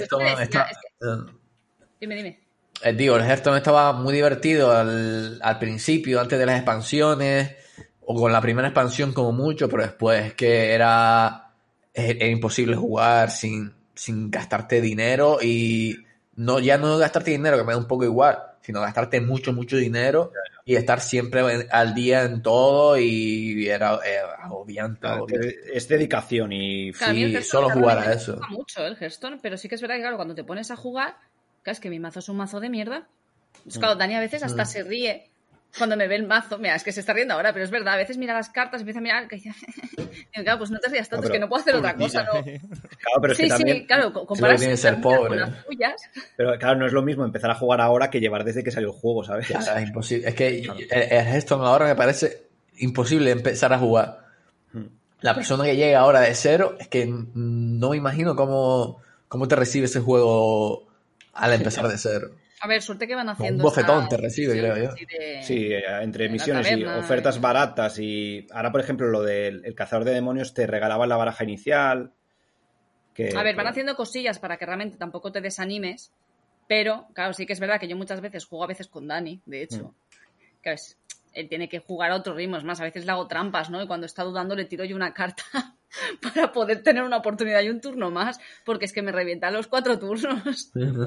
Dime. Digo, el Hearthstone estaba muy divertido al principio, antes de las expansiones, o con la primera expansión como mucho, pero después que era imposible jugar sin gastarte dinero y ya no gastarte dinero, que me da un poco igual, sino gastarte mucho dinero y estar siempre al día en todo y era agobiante. Es dedicación y sí, solo jugar a eso. Me gusta mucho el Hearthstone, pero sí que es verdad que claro, cuando te pones a jugar, claro, es que mi mazo es un mazo de mierda. Pues claro, Dani a veces hasta se ríe cuando me ve el mazo. Mira, es que se está riendo ahora, pero es verdad, a veces mira las cartas, empieza a mirar, que dice, claro, pues no te rías tanto, es que no puedo hacer otra cosa, ¿no? Claro, pero es que también... Sí, claro, comparas que ser pobre. con las tuyas. Pero claro, no es lo mismo empezar a jugar ahora que llevar desde que salió el juego, ¿sabes? Ya, es imposible. Es que el Hearthstone ahora me parece imposible empezar a jugar. La persona que llega ahora de cero, es que no me imagino cómo te recibe ese juego al empezar de cero. A ver, suerte que van haciendo... Un bofetón te recibe, creo yo. Sí, entre misiones y ofertas baratas y... Ahora, por ejemplo, lo del cazador de demonios te regalaban la baraja inicial. A ver, van haciendo cosillas para que realmente tampoco te desanimes, pero, claro, sí que es verdad que yo muchas veces juego con Dani, de hecho. Claro, él tiene que jugar a otro ritmo, es más, a veces le hago trampas, ¿no? Y cuando está dudando le tiro yo una carta para poder tener una oportunidad y un turno más, porque es que me revientan los 4 turnos.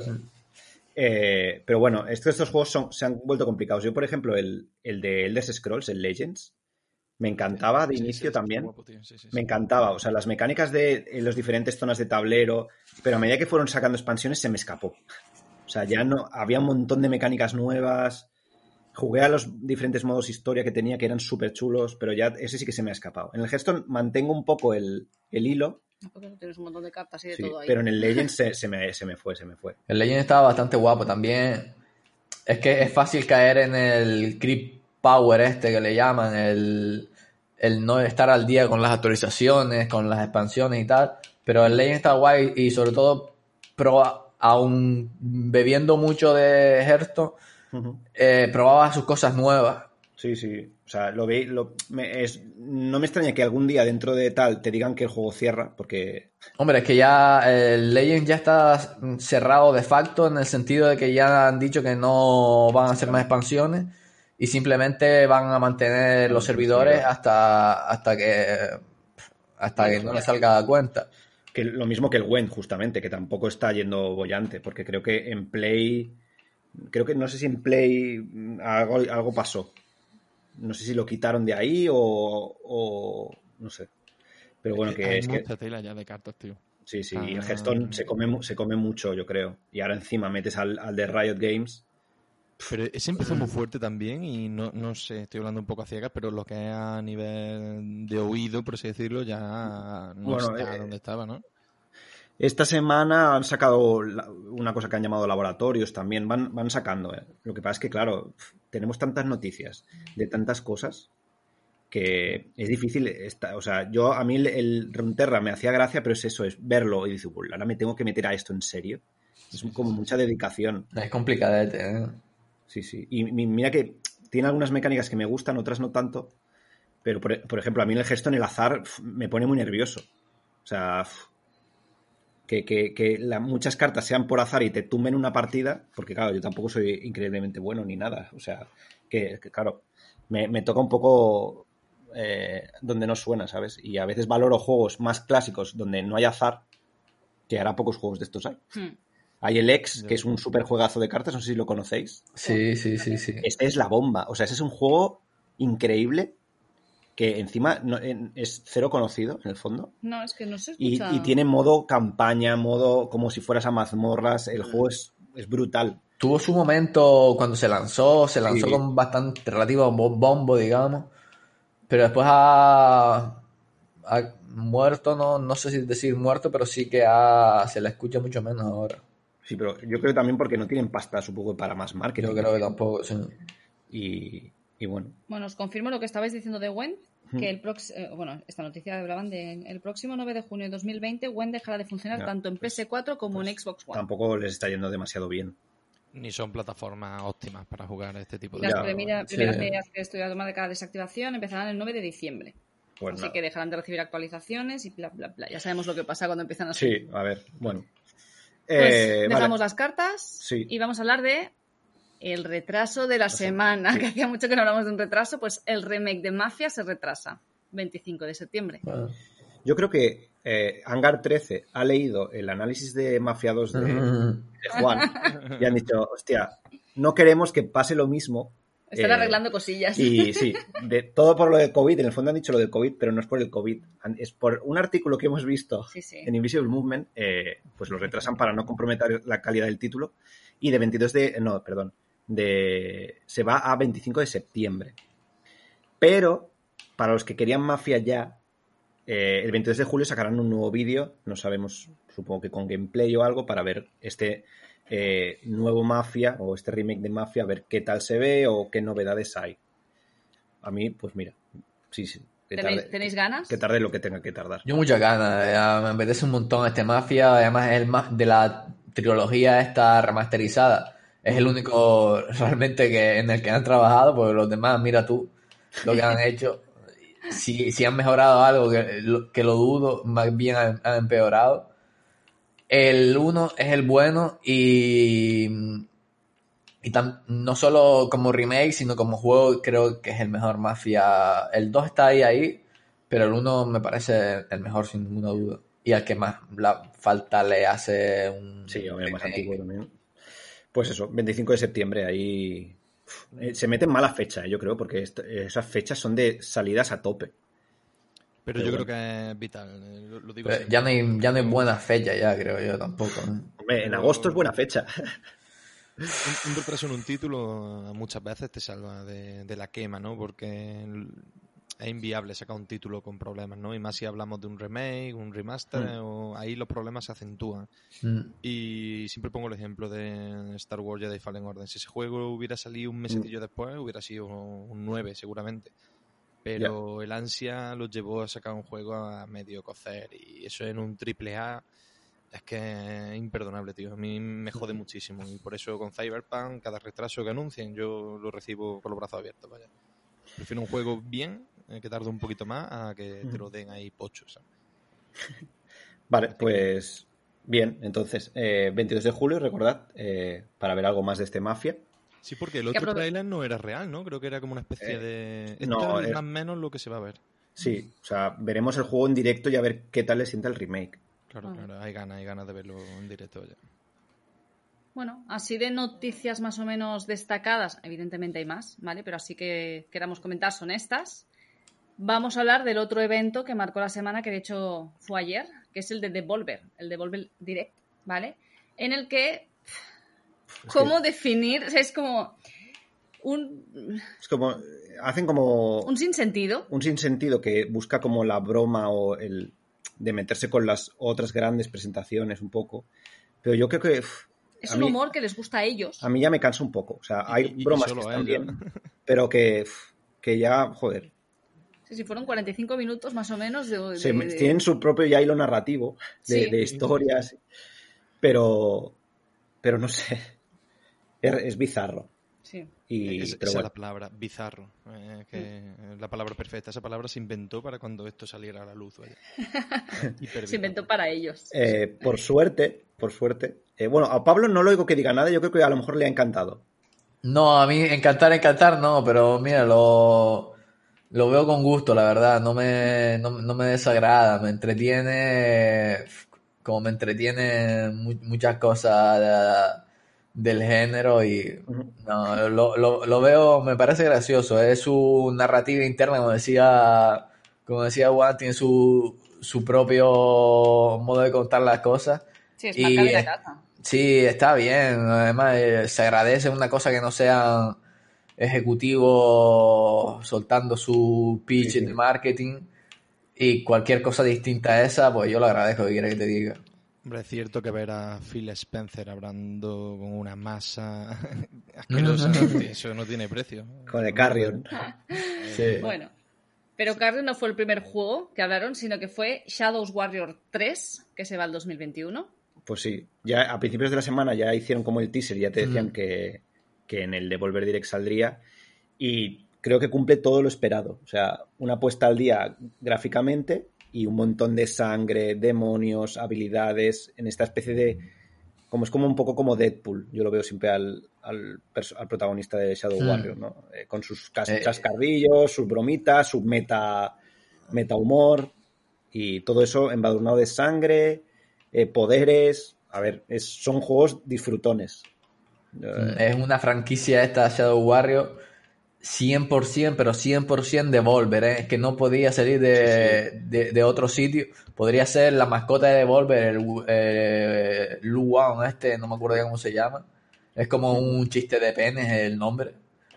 Pero bueno, estos juegos se han vuelto complicados. Yo, por ejemplo, el de Elder Scrolls, el Legends, me encantaba de inicio también. Guapo, me encantaba. O sea, las mecánicas de las diferentes zonas de tablero, pero a medida que fueron sacando expansiones se me escapó. O sea, ya no había un montón de mecánicas nuevas. Jugué a los diferentes modos historia que tenía, que eran súper chulos, pero ya ese sí que se me ha escapado. En el Hearthstone mantengo un poco el hilo. Porque tienes un montón de cartas y de todo ahí. Pero en el Legends se me fue. El Legends estaba bastante guapo también. Es que es fácil caer en el creep power que le llaman, el no estar al día con las actualizaciones, con las expansiones y tal. Pero el Legends está guay y sobre todo aún bebiendo mucho de Hearthstone, probaba sus cosas nuevas. Sí. O sea, no me extraña que algún día dentro de tal te digan que el juego cierra, porque... Hombre, es que ya el Legends ya está cerrado de facto en el sentido de que ya han dicho que no van a hacer más expansiones y simplemente van a mantener los servidores hasta que no les salga a cuenta. Que lo mismo que el Gwent, justamente, que tampoco está yendo bollante, porque creo que en Play... no sé si en Play algo pasó. No sé si lo quitaron de ahí o no sé. Pero bueno, hay mucha tela ya de cartas, tío. Sí, el Hearthstone se come mucho, yo creo. Y ahora encima metes al de Riot Games. Pero ese empezó muy fuerte también y no sé, estoy hablando un poco a ciegas, pero lo que es a nivel de oído, por así decirlo, ya no está donde estaba, ¿no? Esta semana han sacado una cosa que han llamado laboratorios también, van sacando. Lo que pasa es que, claro, tenemos tantas noticias de tantas cosas que es difícil. O sea, a mí el Runeterra me hacía gracia, pero es eso, es verlo y decir, ahora me tengo que meter a esto en serio. Es como mucha dedicación. Es complicado, ¿eh? Sí. Y mira que tiene algunas mecánicas que me gustan, otras no tanto. Pero, por ejemplo, a mí en el Hearthstone el azar me pone muy nervioso. O sea... Que muchas cartas sean por azar y te tumben una partida, porque claro, yo tampoco soy increíblemente bueno ni nada, o sea, que claro, me toca un poco donde no suena, ¿sabes? Y a veces valoro juegos más clásicos donde no hay azar, que ahora pocos juegos de estos hay. Hay el X, que es un súper juegazo de cartas, no sé si lo conocéis. Sí. Este es la bomba, o sea, ese es un juego increíble que encima es cero conocido, en el fondo. No, es que no se escucha. Y tiene modo campaña, modo como si fueras a mazmorras. El juego es brutal. Tuvo su momento cuando se lanzó con bastante relativo bombo, digamos. Pero después ha muerto, no sé si decir muerto, pero sí que se le escucha mucho menos ahora. Sí, pero yo creo también porque no tienen pasta, supongo, para más marketing. Yo creo que tampoco, sí. Y bueno. Bueno, os confirmo lo que estabais diciendo de Wen, que esta noticia hablaban de el próximo 9 de junio de 2020 Wen dejará de funcionar tanto en PS4 como en Xbox One. Tampoco les está yendo demasiado bien. Ni son plataformas óptimas para jugar este tipo de... Las primeras medidas que estoy a tomar de cada desactivación empezarán el 9 de diciembre. Pues así que dejarán de recibir actualizaciones y bla, bla, bla. Ya sabemos lo que pasa cuando empiezan a... Sí, a ver, bueno. Pues dejamos las cartas y vamos a hablar de el retraso de la semana, que hacía mucho que no hablamos de un retraso, pues el remake de Mafia se retrasa, 25 de septiembre. Bueno. Yo creo que Hangar 13 ha leído el análisis de Mafia 2 de Juan y han dicho, hostia, no queremos que pase lo mismo. Están arreglando cosillas. Y sí, todo por lo de COVID, en el fondo han dicho lo del COVID, pero no es por el COVID, es por un artículo que hemos visto en Invisible Movement, pues lo retrasan para no comprometer la calidad del título, y se va a 25 de septiembre. Pero, para los que querían Mafia ya, el 22 de julio sacarán un nuevo vídeo, no sabemos, supongo que con gameplay o algo, para ver este nuevo Mafia o este remake de Mafia, a ver qué tal se ve o qué novedades hay. A mí, pues mira, sí. ¿Tenéis ganas? Que tarde lo que tenga que tardar. Yo muchas ganas, me apetece un montón este Mafia, además es el más de la trilogía esta remasterizada. Es el único realmente en el que han trabajado, porque los demás, mira tú, lo que han hecho. Si han mejorado algo, que lo dudo, más bien han empeorado. El 1 es el bueno y no solo como remake, sino como juego creo que es el mejor Mafia. El 2 está ahí, pero el 1 me parece el mejor sin ninguna duda. Y al que más la falta le hace un... Sí, más antiguo también. Pues eso, 25 de septiembre, ahí se mete en mala fecha, yo creo, porque esas fechas son de salidas a tope. Pero yo creo que es vital. Lo digo ya no hay buena fecha, ya creo yo tampoco. Hombre, en agosto es buena fecha. Un retraso en un título muchas veces te salva de la quema, ¿no? Porque es inviable sacar un título con problemas, ¿no? Y más si hablamos de un remake, un remaster, ahí los problemas se acentúan. Y siempre pongo el ejemplo de Star Wars Jedi Fallen Order. Si ese juego hubiera salido un mesecillo después, hubiera sido un 9 seguramente. Pero el ansia los llevó a sacar un juego a medio cocer y eso en un AAA es que es imperdonable, tío. A mí me jode muchísimo y por eso con Cyberpunk cada retraso que anuncien yo lo recibo con los brazos abiertos, vaya. Prefiero un juego bien, que tarde un poquito más, a que te lo den ahí pocho, ¿sabes? Vale, pues bien, entonces 22 de julio, recordad, para ver algo más de este Mafia. Sí, porque el otro trailer no era real, ¿no? Creo que era como una especie de... Esto es más o menos lo que se va a ver. Sí, o sea, veremos el juego en directo y a ver qué tal le sienta el remake. Claro, hay ganas de verlo en directo ya. Bueno, así de noticias más o menos destacadas, evidentemente hay más, ¿vale? Pero así que queramos comentar son estas. Vamos a hablar del otro evento que marcó la semana, que de hecho fue ayer, que es el de Devolver, el Devolver Direct, ¿vale? En el que... ¿Cómo definir? O sea, es como hacen como... un sinsentido. Un sinsentido que busca como la broma o el de meterse con las otras grandes presentaciones un poco. Pero yo creo que... Es un humor que les gusta a ellos. A mí ya me cansa un poco. O sea, hay bromas que están bien, pero que ya, joder. Sí, fueron 45 minutos más o menos Tienen su propio ya hilo narrativo de historias, pero no sé. Es bizarro. Sí. Esa es la palabra, bizarro. La palabra perfecta. Esa palabra se inventó para cuando esto saliera a la luz. Se inventó para ellos. Por suerte. Bueno, a Pablo no lo oigo que diga nada. Yo creo que a lo mejor le ha encantado. No, a mí encantar no, pero mira, lo veo con gusto, la verdad. No me desagrada, me entretiene, como me entretiene muchas cosas del género y no, lo veo, me parece gracioso. Es su narrativa interna, como decía Juan, tiene su propio modo de contar las cosas. Sí, es marca de la casa. Sí, está bien. Además, se agradece una cosa que no sean ejecutivos soltando su pitch de marketing y cualquier cosa distinta a esa, pues yo lo agradezco, que quiera que te diga. Hombre, es cierto que ver a Phil Spencer hablando con una masa asquerosa, eso no tiene precio. Con el Carrion. Sí. Bueno, pero Carrion no fue el primer juego que hablaron, sino que fue Shadows Warrior 3, que se va al 2021. Pues sí, ya a principios de la semana ya hicieron como el teaser, ya te decían que en el Devolver Direct saldría, y creo que cumple todo lo esperado. O sea, una puesta al día gráficamente y un montón de sangre, demonios, habilidades, en esta especie de... Es como un poco como Deadpool. Yo lo veo siempre al protagonista de Shadow Warrior, ¿no? Con sus chascarrillos, sus bromitas, su meta humor, y todo eso embadurnado de sangre, poderes. A ver, son juegos disfrutones. Es una franquicia esta Shadow Warrior 100%, pero 100% Devolver, ¿eh? Es que no podía salir de otro sitio. Podría ser la mascota de Devolver, el Lu Wang no me acuerdo ya cómo se llama. Es como un chiste de penes el nombre.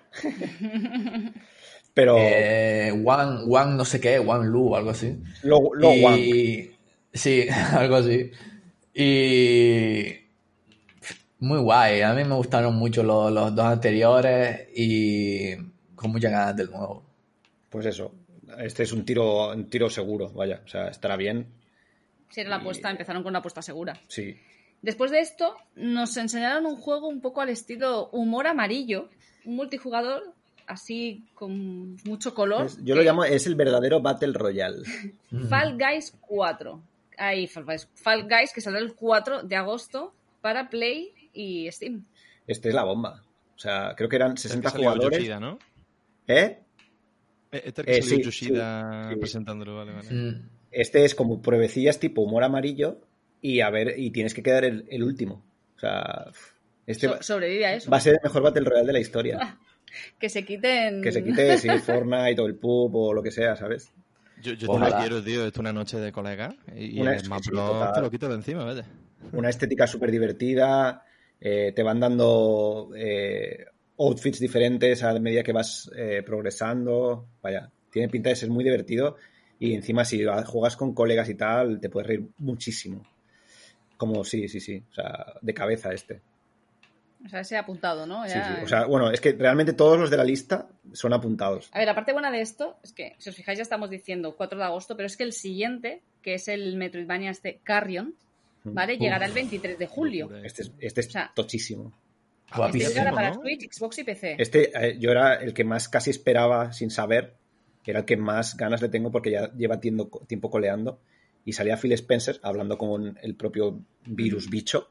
Pero Wang no sé qué, Wang Lu, algo así. Wang. Sí, algo así. Y muy guay, a mí me gustaron mucho los dos anteriores y con muchas ganas del nuevo. Pues eso, este es un tiro seguro, vaya, o sea, estará bien. Sí, era la apuesta, empezaron con una apuesta segura. Sí. Después de esto, nos enseñaron un juego un poco al estilo humor amarillo, un multijugador así con mucho color. Yo lo llamo, es el verdadero Battle Royale. Fall Guys 4. Ahí, Fall Guys, que saldrá el 4 de agosto para Play y Steam. Este es la bomba. O sea, creo que eran 60 jugadores. Yoshida, ¿no? ¿Eh? Este que salió Yoshida presentándolo, vale. Este es como pruebecillas tipo humor amarillo y tienes que quedar el último. O sea, sobrevive a eso. Va a ser el mejor Battle Royale de la historia. Que se quiten... Que se quite, sí, Fortnite o el pub o lo que sea, ¿sabes? Yo te lo quiero, tío. Esto es una noche de colega y el map te lo quito de encima, vaya. Una estética súper divertida. Te van dando outfits diferentes a medida que vas progresando. Vaya, tiene pinta de ser muy divertido. Y encima, si juegas con colegas y tal, te puedes reír muchísimo. Como sí. O sea, de cabeza este. O sea, ese apuntado, ¿no? Sí. O sea, bueno, es que realmente todos los de la lista son apuntados. A ver, la parte buena de esto es que, si os fijáis, ya estamos diciendo 4 de agosto, pero es que el siguiente, que es el Metroidvania Carrion, ¿vale? Llegará el 23 de julio. Este es tochísimo. Este llegará para Switch, Xbox y PC. Yo era el que más casi esperaba sin saber. Era el que más ganas le tengo porque ya lleva tiempo coleando. Y salía Phil Spencer hablando con el propio virus bicho.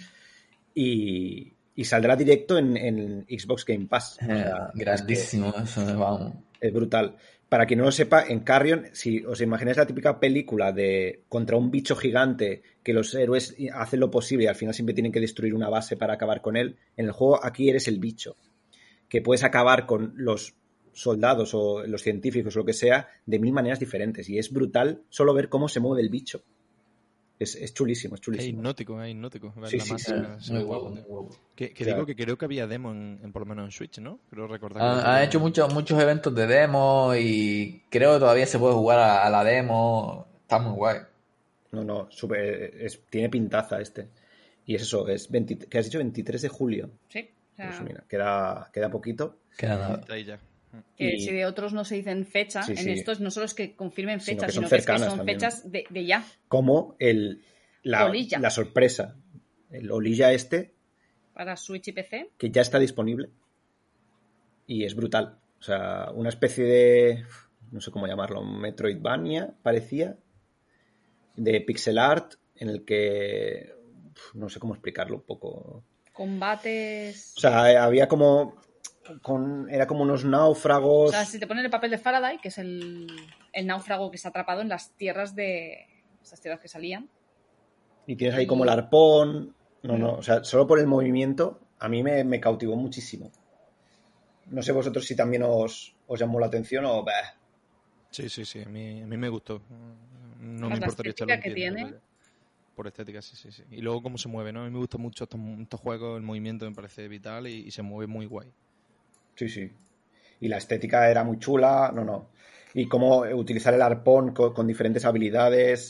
Y saldrá directo en Xbox Game Pass. O sea, grandísimo, eso, vamos. Es brutal. Para quien no lo sepa, en Carrion, si os imagináis la típica película de contra un bicho gigante que los héroes hacen lo posible y al final siempre tienen que destruir una base para acabar con él, en el juego aquí eres el bicho, que puedes acabar con los soldados o los científicos o lo que sea de 1000 maneras diferentes. Y es brutal solo ver cómo se mueve el bicho. Es chulísimo, es chulísimo. Es hipnótico. Ver Sí, la masa, muy guapo. Digo que creo que había demo en por lo menos en Switch, ¿no? Creo recordar. Han hecho muchos eventos de demo y creo que todavía se puede jugar a la demo. Está muy guay. No, tiene pintaza este. Y es eso, ¿qué has dicho? 23 de julio. Sí. O sea, pues mira, queda poquito. Queda nada. Ahí ya. Si de otros no se dicen fecha, Sí. en estos no solo es que confirmen fechas, sino sino que que son también. fechas de ya. Como la sorpresa. El Olilla Para Switch y PC. que ya está disponible. Y es brutal. O sea, una especie de... no sé cómo llamarlo. Metroidvania, parecía. De pixel art, en el que... no sé cómo explicarlo un poco. Combates... O sea, había como... era como unos náufragos. O sea, si te ponen el papel de Faraday, que es el náufrago que está atrapado en las tierras esas tierras que salían. Y tienes ahí como el arpón. No, o sea, solo por el movimiento a mí me cautivó muchísimo. No sé vosotros si también os llamó la atención o... bah. Sí, a mí me gustó. No La me importaría echarle un estética que tiempo, tiene. por estética, sí. Y luego cómo se mueve, ¿no? A mí me gustan mucho estos juegos, el movimiento me parece vital y se mueve muy guay. Sí. Y la estética era muy chula, no. Y cómo utilizar el arpón con diferentes habilidades,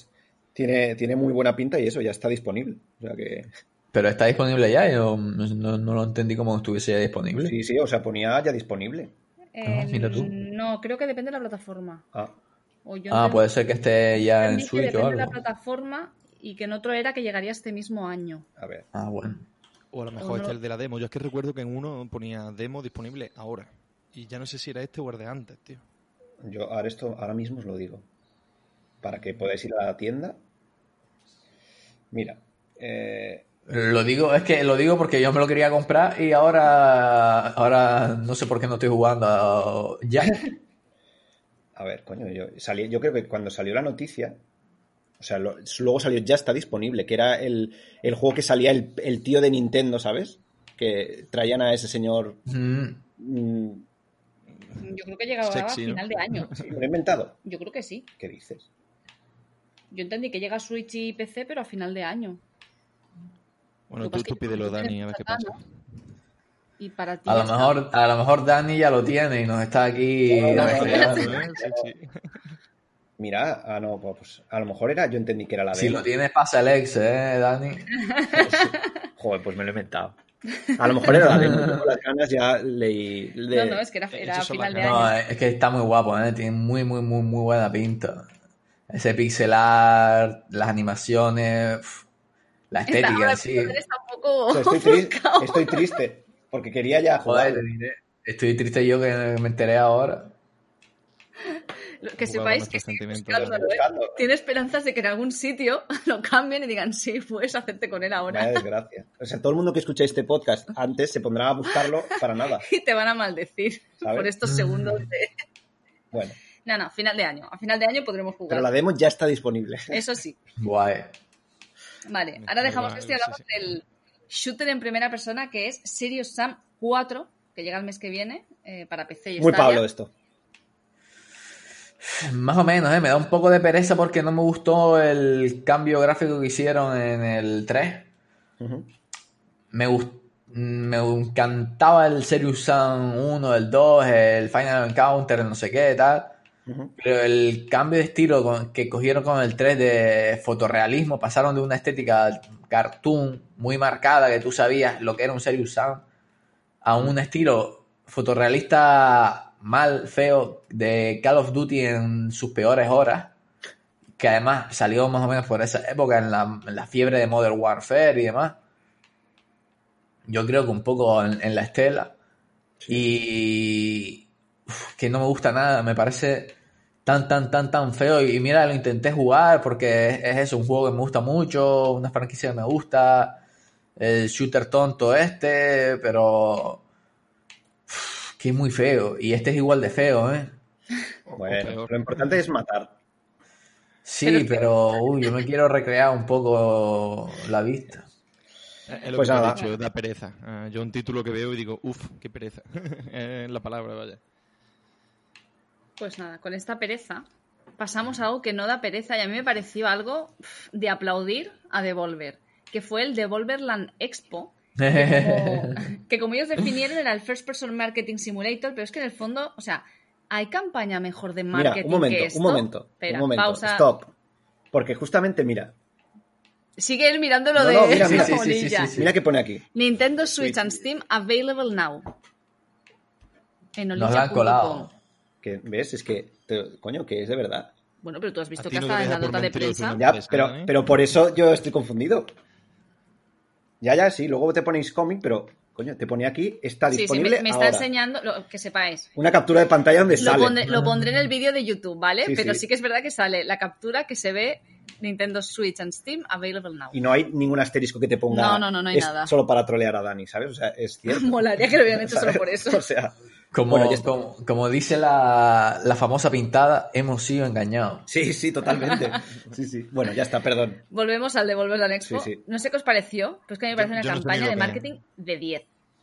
Tiene muy buena pinta y eso, ya está disponible. O sea que... Pero está disponible ya, yo no lo entendí como estuviese ya disponible. Sí, o sea, ponía ya disponible. Mira tú. No, creo que depende de la plataforma. Puede ser que esté ya en Switch o algo. Depende de la plataforma y que en otro era que llegaría este mismo año. A ver. Bueno. O a lo mejor el de la demo. Yo es que recuerdo que en uno ponía demo disponible ahora. Y ya no sé si era este o el de antes, tío. Yo ahora mismo os lo digo. Para que podáis ir a la tienda. Mira. Lo digo porque yo me lo quería comprar y ahora no sé por qué no estoy jugando ya. A ver, coño, yo creo que cuando salió la noticia, o sea, luego salió, ya está disponible, que era el juego que salía el tío de Nintendo, ¿sabes? Que traían a ese señor... Yo creo que llegaba a final de año. ¿Sí? ¿Lo he inventado? Yo creo que sí. ¿Qué dices? Yo entendí que llega a Switch y PC, pero a final de año. Bueno, tú pídelo, Dani, a ver qué pasa. Y para ti a lo mejor Dani ya lo tiene y nos está aquí... Sí. Mira, pues a lo mejor yo entendí que era la demo. Si lo tienes, pasa el ex, Dani. Joder, pues me lo he inventado. A lo mejor era la demo, con las ganas ya leí... No, es que era final de año. No, es que está muy guapo, tiene muy, muy, muy, muy buena pinta. Ese pixel art, las animaciones, la estética en sí. Está un poco estoy triste, porque quería ya jugar. Joder, estoy triste yo que me enteré ahora. Que sepáis que estoy buscándolo, tiene esperanzas de que en algún sitio lo cambien y digan, sí, puedes hacerte con él ahora. Vaya desgracia. O sea, todo el mundo que escucha este podcast antes se pondrá a buscarlo para nada. Y te van a maldecir, ¿sabes? Por estos segundos de... Bueno. No, final de año. A final de año podremos jugar. Pero la demo ya está disponible. Eso sí. Guay. Vale, ahora dejamos que estoy hablando del shooter en primera persona que es Serious Sam 4, que llega el mes que viene para PC y muy Pablo esto. Más o menos, me da un poco de pereza porque no me gustó el cambio gráfico que hicieron en el 3. Uh-huh. Me encantaba el Serious Sam 1, el 2, el Final Encounter, el no sé qué, tal. Uh-huh. Pero el cambio de estilo que cogieron con el 3 de fotorrealismo, pasaron de una estética cartoon muy marcada, que tú sabías lo que era un Serious Sam, a un estilo fotorrealista mal, feo, de Call of Duty en sus peores horas, que además salió más o menos por esa época en la fiebre de Modern Warfare y demás. Yo creo que un poco en la estela. Sí. Y que no me gusta nada, me parece tan feo. Y mira, lo intenté jugar porque es eso, un juego que me gusta mucho, una franquicia que me gusta, el shooter tonto pero que es muy feo. Y este es igual de feo, Bueno, lo importante es matar. Sí, pero yo me quiero recrear un poco la vista. Es lo pues que nada. He dicho, da pereza. Yo un título que veo y digo, qué pereza. Es la palabra, vaya. Pues nada, con esta pereza pasamos a algo que no da pereza y a mí me pareció algo de aplaudir a Devolver, que fue el Devolverland Expo, que como ellos definieron era el First Person Marketing Simulator, pero es que en el fondo, o sea, ¿hay campaña mejor de marketing que esto? Un momento, pausa. Stop. Porque justamente, mira, sigue él mirándolo Mira que pone aquí. Nintendo Switch and Steam available now. En Nos la han colado. Que, ¿ves? Es que, coño, que es de verdad. Bueno, pero tú has visto que hasta en la nota de prensa. Ya, pero por eso yo estoy confundido. Ya, sí, luego te ponéis cómic, pero, coño, te pone aquí, está disponible me está enseñando, que sepáis. Una captura de pantalla donde sale. Lo pondré en el vídeo de YouTube, ¿vale? Pero sí que es verdad que sale la captura que se ve Nintendo Switch and Steam available now. Y no hay ningún asterisco que te ponga... No hay nada. Solo para trolear a Dani, ¿sabes? O sea, es cierto. Molaría que lo hubieran hecho solo por eso. O sea... Como dice la famosa pintada, hemos sido engañados. Sí, totalmente. Sí. Bueno, ya está, perdón. Volvemos al Devolverland Expo. Sí. No sé qué os pareció, pero es que a mí me parece una campaña de marketing de 10.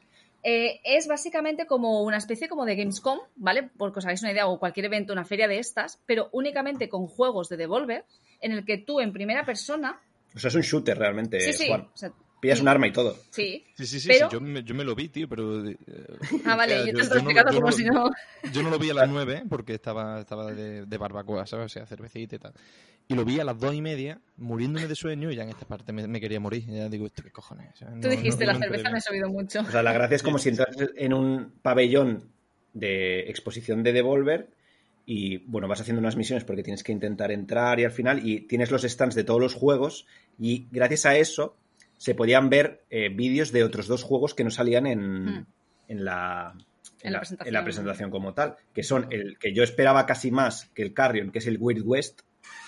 Es básicamente como una especie como de Gamescom, ¿vale? Porque os hagáis una idea, o cualquier evento, una feria de estas, pero únicamente con juegos de Devolver, en el que tú en primera persona... O sea, es un shooter realmente, Sí. Juan. O sea, pillas un arma y todo. Sí. Sí, pero... yo me lo vi, tío, pero... vale, yo te estoy explicando como si no... Yo no lo vi a las 9 porque estaba de barbacoa, ¿sabes? O sea, cervecita y tal. Y lo vi a las 2:30, muriéndome de sueño, y ya en esta parte me quería morir. Y ya digo, ¿qué cojones? O sea, Tú dijiste, la cerveza me ha subido mucho. O sea, la gracia es como si entras en un pabellón de exposición de Devolver y, bueno, vas haciendo unas misiones porque tienes que intentar entrar y al final, y tienes los stands de todos los juegos y gracias a eso se podían ver vídeos de otros 2 juegos que no salían en la presentación como tal, que son el que yo esperaba casi más que el Carrion, que es el Weird West.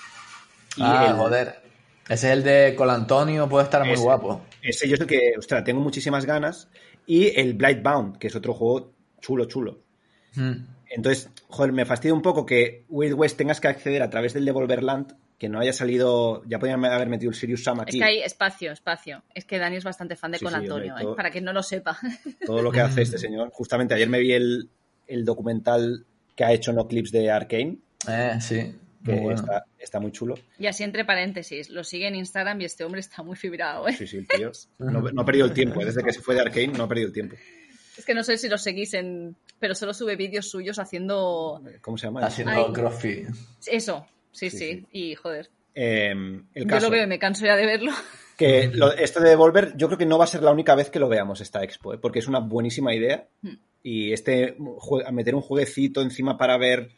Y joder. Ese es el de Colantonio, puede estar muy guapo. Ese yo es el que, ostras, tengo muchísimas ganas. Y el Blightbound, que es otro juego chulo. Entonces, joder, me fastidia un poco que Wild West tengas que acceder a través del Devolverland, que no haya salido, ya podían haber metido el Serious Sam aquí. Es que hay espacio. Es que Dani es bastante fan de Colantonio, todo, para quien no lo sepa. Todo lo que hace este señor. Justamente ayer me vi el documental que ha hecho No Clips de Arcane. Sí. Que bueno. Está muy chulo. Y así, entre paréntesis, lo sigue en Instagram y este hombre está muy fibrado, ¿eh? Sí, el tío. No ha perdido el tiempo. Desde que se fue de Arcane no ha perdido el tiempo. Es que no sé si lo seguís pero solo sube vídeos suyos haciendo... ¿Cómo se llama? Haciendo crossfit. Eso, sí. Y, joder. Yo lo veo y me canso ya de verlo. Que esto de Devolver, yo creo que no va a ser la única vez que lo veamos esta expo, ¿eh? Porque es una buenísima idea. Y meter un jueguecito encima para ver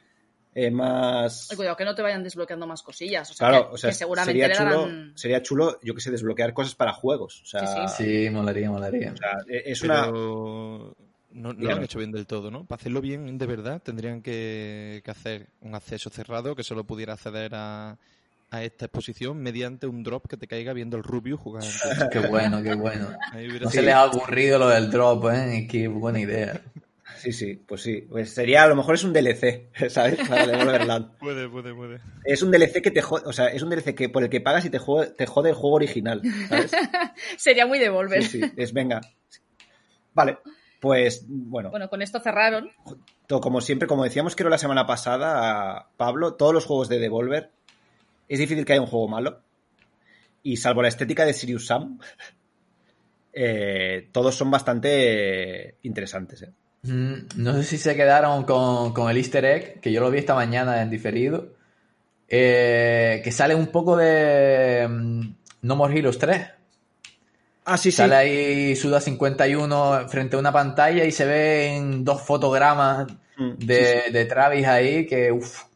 más... Cuidado, que no te vayan desbloqueando más cosillas. O sea, claro, que seguramente sería chulo, yo que sé, desbloquear cosas para juegos. O sea, sí, molaría. O sea, es Pero... No lo han hecho bien del todo, ¿no? Para hacerlo bien de verdad tendrían que hacer un acceso cerrado que solo pudiera acceder a esta exposición mediante un drop que te caiga viendo el Rubius jugar. Qué bueno. No se les ha ocurrido lo del drop, ¿eh? Qué buena idea. Sí, pues sí. Pues sería, a lo mejor es un DLC, ¿sabes? Para Devolverland. Puede. Es un DLC que te jode, o sea, es un DLC que por el que pagas y te jode el juego original, ¿sabes? Sería muy Devolver. Sí, venga. Vale, pues bueno. Bueno, con esto cerraron. Como siempre, como decíamos creo la semana pasada, Pablo, todos los juegos de Devolver es difícil que haya un juego malo. Y salvo la estética de Serious Sam, todos son bastante interesantes, ¿eh? No sé si se quedaron con el easter egg, que yo lo vi esta mañana en diferido, que sale un poco de No More Heroes 3. Sí. Sale ahí Suda 51 frente a una pantalla y se ven 2 fotogramas de Travis ahí que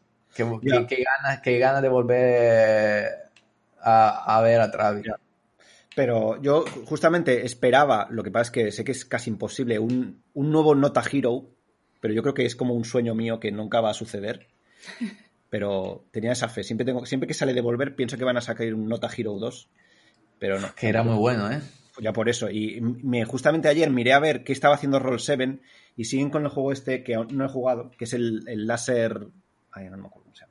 qué ganas de volver a ver a Travis. Ya. Pero yo justamente esperaba, lo que pasa es que sé que es casi imposible, un nuevo Nota Hero, pero yo creo que es como un sueño mío que nunca va a suceder. Pero tenía esa fe. Siempre que sale Devolver pienso que van a sacar un Nota Hero 2, pero no. Que era muy bueno, ¿eh? Ya por eso. Y justamente ayer miré a ver qué estaba haciendo Roll7 y siguen con el juego este que no he jugado, que es el Laser... Ay, no me acuerdo cómo se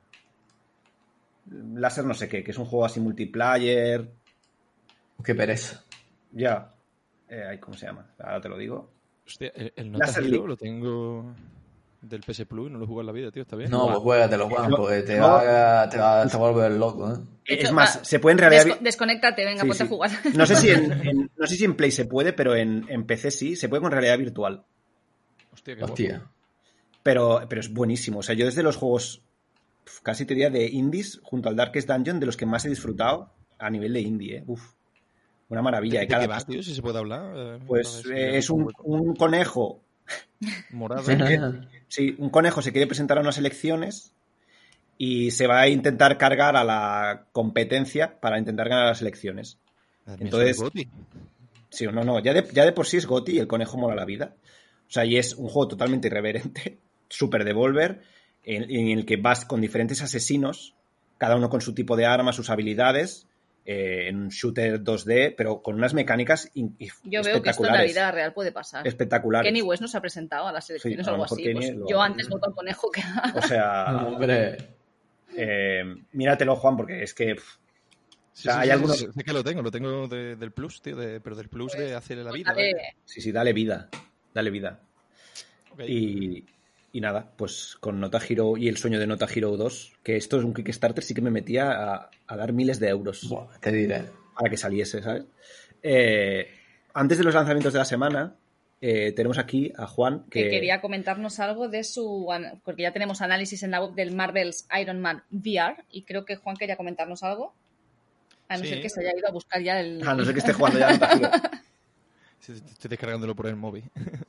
llama. Laser no sé qué, que es un juego así multiplayer... Qué pereza. Ya. ¿Cómo se llama? Ahora te lo digo. Hostia, el Nota Hero lo tengo del PS Plus y no lo he jugado en la vida, tío. Está bien. No, pues juégatelo, Juan, porque te va a volver loco, ¿eh? Es más, se puede en realidad... Desconéctate, venga, ponte a jugar. No sé si en Play se puede, pero en PC sí. Se puede con realidad virtual. Hostia, qué Hostia. Pero es buenísimo. O sea, yo desde los juegos, casi te diría de indies, junto al Darkest Dungeon, de los que más he disfrutado a nivel de indie, ¿eh? Una maravilla. ¿De qué va, tío? Si se puede hablar. Pues es un conejo. Morado. Sí, un conejo se quiere presentar a unas elecciones y se va a intentar cargar a la competencia para intentar ganar las elecciones. Entonces, sí, no, ya de por sí es GOTY y el conejo mola la vida. O sea, y es un juego totalmente irreverente, super Devolver, en el que vas con diferentes asesinos, cada uno con su tipo de arma, sus habilidades, en un shooter 2D, pero con unas mecánicas yo veo que esto en la vida real puede pasar. Espectaculares. Kenny West nos ha presentado a las elecciones o algo así. Pues yo antes voto al conejo que o sea, hombre. Míratelo, Juan, porque es que... hay algunos... Sé que lo tengo del Plus, tío, pero del Plus de hacerle la vida. Sí, dale vida. Okay. Y nada, pues con Nota Hero y el sueño de Nota Hero 2, que esto es un Kickstarter, sí que me metía a dar miles de euros. Buah, te diré. Para que saliese, ¿sabes? Antes de los lanzamientos de la semana, tenemos aquí a Juan que quería comentarnos algo de su... Porque ya tenemos análisis en la web del Marvel's Iron Man VR y creo que Juan quería comentarnos algo. A no ser que se haya ido a buscar ya el... A no ser que esté jugando ya en Tajiro. Estoy descargándolo por el móvil.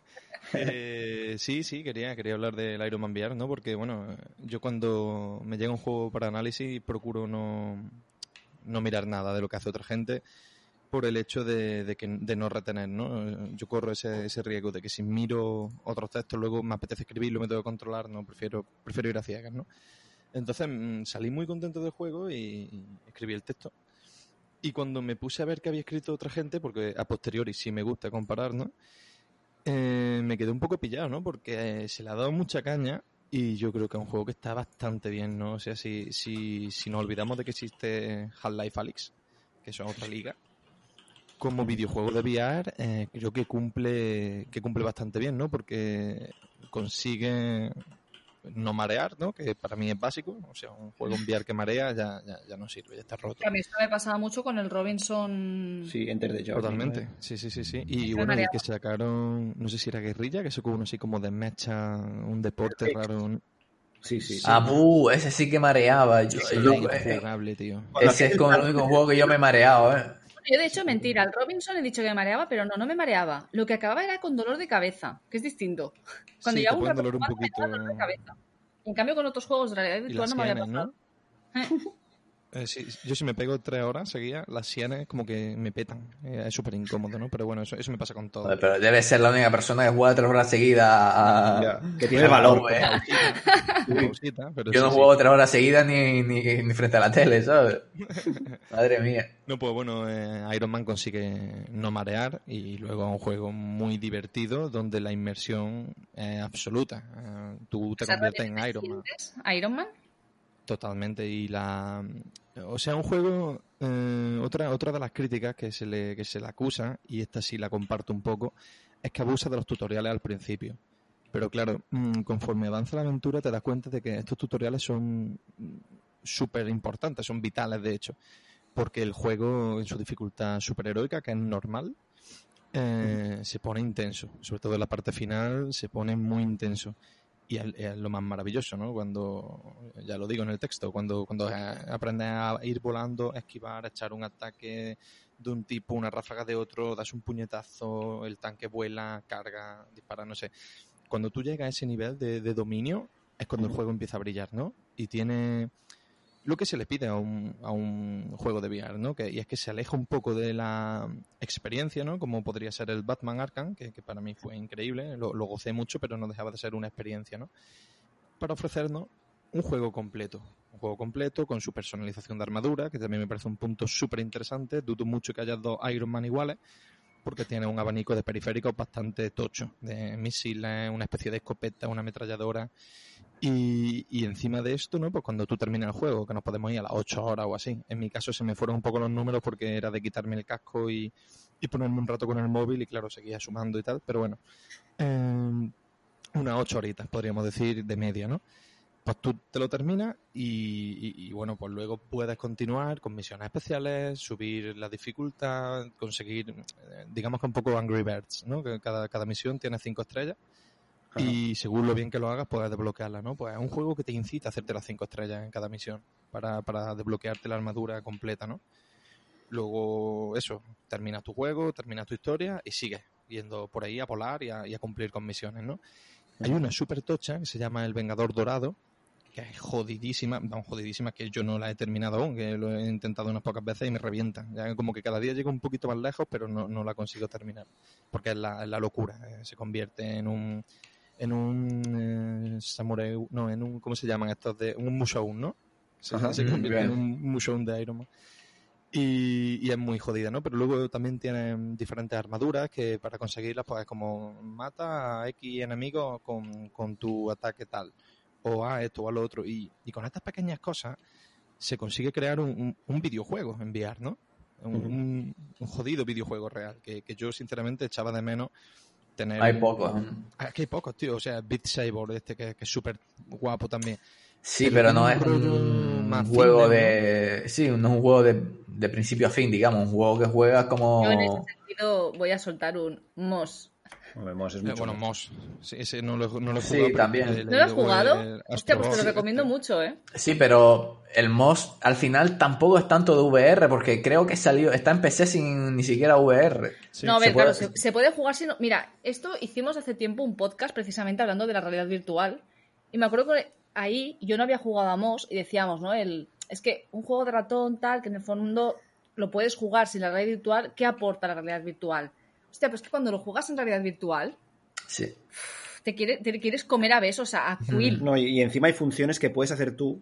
Sí, quería hablar del Iron Man VR, ¿no? Porque, bueno, yo cuando me llega un juego para análisis procuro no mirar nada de lo que hace otra gente por el hecho de no retener, ¿no? Yo corro ese riesgo de que si miro otros textos luego me apetece escribirlo, me tengo que controlar, no, prefiero ir a ciegas, ¿no? Entonces salí muy contento del juego y escribí el texto. Y cuando me puse a ver que había escrito otra gente, porque a posteriori sí me gusta comparar, ¿no? Me quedé un poco pillado, ¿no? Porque se le ha dado mucha caña y yo creo que es un juego que está bastante bien, ¿no? O sea, si nos olvidamos de que existe Half-Life Alyx, que eso es otra liga, como videojuego de VR, creo que cumple bastante bien, ¿no? Porque consigue no marear, ¿no? Que para mí es básico. O sea, un juego en VR que marea ya no sirve, ya está roto. A mí esto me pasaba mucho con el Robinson. Sí, Enter the Journey. Totalmente, sí. Y bueno, el que sacaron, no sé si era Guerrilla, que sacó uno así como de mecha, un deporte raro, ¿no? Sí. Ese sí que mareaba. Jugable, tío. Ese es como el único juego que yo me he mareado, Yo, de hecho, mentira. Al Robinson he dicho que me mareaba, pero no me mareaba. Lo que acababa era con dolor de cabeza, que es distinto. Cuando ya un dolor un poquito. Dolor de cabeza. En cambio, con otros juegos de realidad virtual no me había pasado. ¿No? Yo si me pego 3 horas seguidas, las sienes como que me petan. Es súper incómodo, ¿no? Pero bueno, eso me pasa con todo. Pero debe ser la única persona que juega 3 horas seguidas que tiene valor. Yo no juego 3 horas seguidas ni frente a la tele, ¿sabes? Madre mía. No, pues bueno, Iron Man consigue no marear y luego es un juego muy divertido donde la inmersión es absoluta. Tú te conviertes en Iron Man. ¿Iron Man? Totalmente. Y o sea, un juego, otra de las críticas que se le acusa, y esta sí la comparto un poco, es que abusa de los tutoriales al principio. Pero claro, conforme avanza la aventura te das cuenta de que estos tutoriales son súper importantes, son vitales de hecho, porque el juego en su dificultad superheroica, que es normal, se pone intenso, sobre todo en la parte final se pone muy intenso. Y es lo más maravilloso, ¿no? Cuando, ya lo digo en el texto, cuando aprendes a ir volando, a esquivar, a echar un ataque de un tipo, una ráfaga de otro, das un puñetazo, el tanque vuela, carga, dispara, no sé. Cuando tú llegas a ese nivel de dominio, es cuando el juego empieza a brillar, ¿no? Y tiene lo que se le pide a un juego de VR, ¿no? Y es que se aleja un poco de la experiencia, ¿no? Como podría ser el Batman Arkham, que para mí fue increíble, lo gocé mucho, pero no dejaba de ser una experiencia, ¿no? Para ofrecernos un juego completo con su personalización de armadura, que también me parece un punto súper interesante. Dudo mucho que haya 2 Iron Man iguales, porque tiene un abanico de periféricos bastante tocho, de misiles, una especie de escopeta, una ametralladora. Y encima de esto, ¿no? Pues cuando tú terminas el juego, que nos podemos ir a las 8 horas o así. En mi caso se me fueron un poco los números porque era de quitarme el casco y ponerme un rato con el móvil y claro, seguía sumando y tal. Pero bueno, unas 8 horitas podríamos decir de media, ¿no? Pues tú te lo terminas y bueno, pues luego puedes continuar con misiones especiales, subir la dificultad, conseguir, digamos que un poco Angry Birds, ¿no? Que cada misión tiene 5 estrellas. Y según lo bien que lo hagas, puedes desbloquearla, ¿no? Pues es un juego que te incita a hacerte las 5 estrellas en cada misión para desbloquearte la armadura completa, ¿no? Luego, eso, terminas tu juego, terminas tu historia y sigues yendo por ahí a volar y a cumplir con misiones, ¿no? Hay una súper tocha que se llama El Vengador Dorado, que es jodidísima, que yo no la he terminado aún, que lo he intentado unas pocas veces y me revienta. Ya como que cada día llego un poquito más lejos, pero no la consigo terminar, porque es la locura. Se convierte en un samurai, no, en un, ¿cómo se llaman estos? Un Mushoun, ¿no? Se convierte en un Mushoun de Iron Man. Y es muy jodida, ¿no? Pero luego también tienen diferentes armaduras que para conseguirlas, pues como mata a X enemigos con tu ataque tal, o a esto o a lo otro. Y con estas pequeñas cosas se consigue crear un videojuego en VR, ¿no? Un jodido videojuego real, que yo sinceramente echaba de menos. Hay pocos. Aquí hay pocos, tío. O sea, Beat Saber, que es súper guapo también. Sí, pero no es un juego de... Sí, no es un juego de principio a fin, digamos. Un juego que juegas como... Yo en ese sentido voy a soltar un Moss. Moss es mucho Moss. Sí, ese no lo he jugado. Sí, también. ¿No lo has jugado? Hostia, pues te lo recomiendo mucho, ¿eh? Sí, pero el Moss al final tampoco es tanto de VR, porque creo que está en PC sin ni siquiera VR. Sí. No, a ver, claro, se puede jugar sin... Mira, esto hicimos hace tiempo un podcast precisamente hablando de la realidad virtual. Y me acuerdo que ahí yo no había jugado a Moss y decíamos, ¿no? Es que un juego de ratón tal, que en el fondo lo puedes jugar sin la realidad virtual, ¿qué aporta la realidad virtual? Hostia, pues es que cuando lo juegas en realidad virtual, sí, te quieres comer a besos a Quill. No, y encima hay funciones que puedes hacer tú,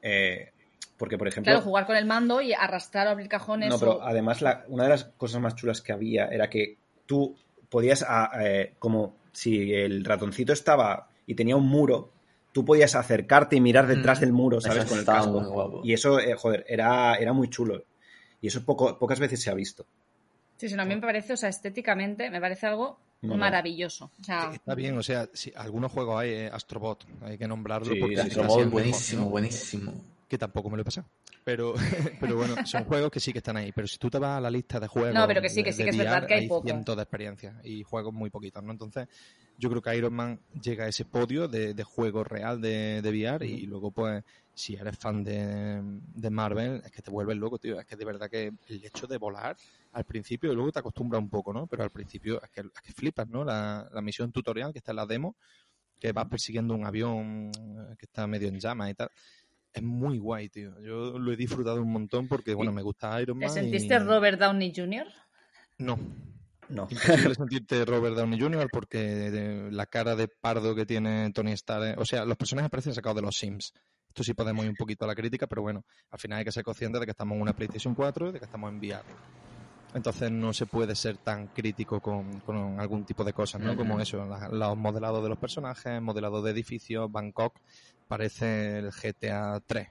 porque por ejemplo... Claro, jugar con el mando y arrastrar o abrir cajones. No, pero además una de las cosas más chulas que había era que tú podías, como si el ratoncito estaba y tenía un muro, tú podías acercarte y mirar detrás del muro, ¿sabes? Con el casco. Y eso, joder, era muy chulo. Y eso pocas veces se ha visto. Sí, a mí me parece, o sea, estéticamente me parece algo maravilloso. O sea, está bien, o sea, si algunos juegos hay, Astrobot, hay que nombrarlo. Sí, porque Astrobot, buenísimo. Que tampoco me lo he pasado. Pero bueno, son juegos que sí que están ahí. Pero si tú te vas a la lista de juegos... No, pero que sí, que es verdad que hay poco. Cientos de experiencias y juegos muy poquitos, ¿no? Entonces, yo creo que Iron Man llega a ese podio de juego real de VR y luego, pues, si eres fan de Marvel, es que te vuelves loco, tío. Es que de verdad que el hecho de volar al principio, y luego te acostumbras un poco, ¿no? Pero al principio es que flipas, ¿no? La misión tutorial que está en la demo, que vas persiguiendo un avión que está medio en llamas y tal. Es muy guay, tío. Yo lo he disfrutado un montón porque, bueno, me gusta Iron Man. ¿Te sentiste Robert Downey Jr.? No. Imposible sentirte Robert Downey Jr. porque la cara de pardo que tiene Tony Stark... O sea, los personajes parecen sacados de los Sims. Esto sí podemos ir un poquito a la crítica, pero bueno, al final hay que ser consciente de que estamos en una PlayStation 4 y de que estamos en VR. Entonces no se puede ser tan crítico con algún tipo de cosas, ¿no? Como eso, los modelados de los personajes, modelados de edificios. Bangkok parece el GTA 3.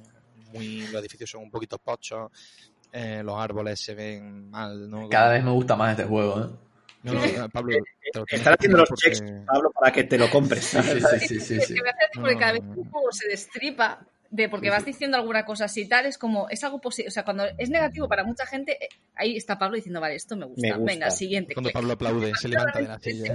Los edificios son un poquito pochos, los árboles se ven mal, ¿no? Cada vez me gusta más este juego, ¿eh? No, Pablo, están haciendo los checks, Pablo, para que te lo compres. Sí. Que me hace porque cada vez que un juego se destripa porque vas diciendo alguna cosa así tal, es como, es algo positivo, o sea, cuando es negativo para mucha gente, ahí está Pablo diciendo, vale, esto me gusta. Venga, siguiente. Cuando Pablo aplaude, se levanta de la silla.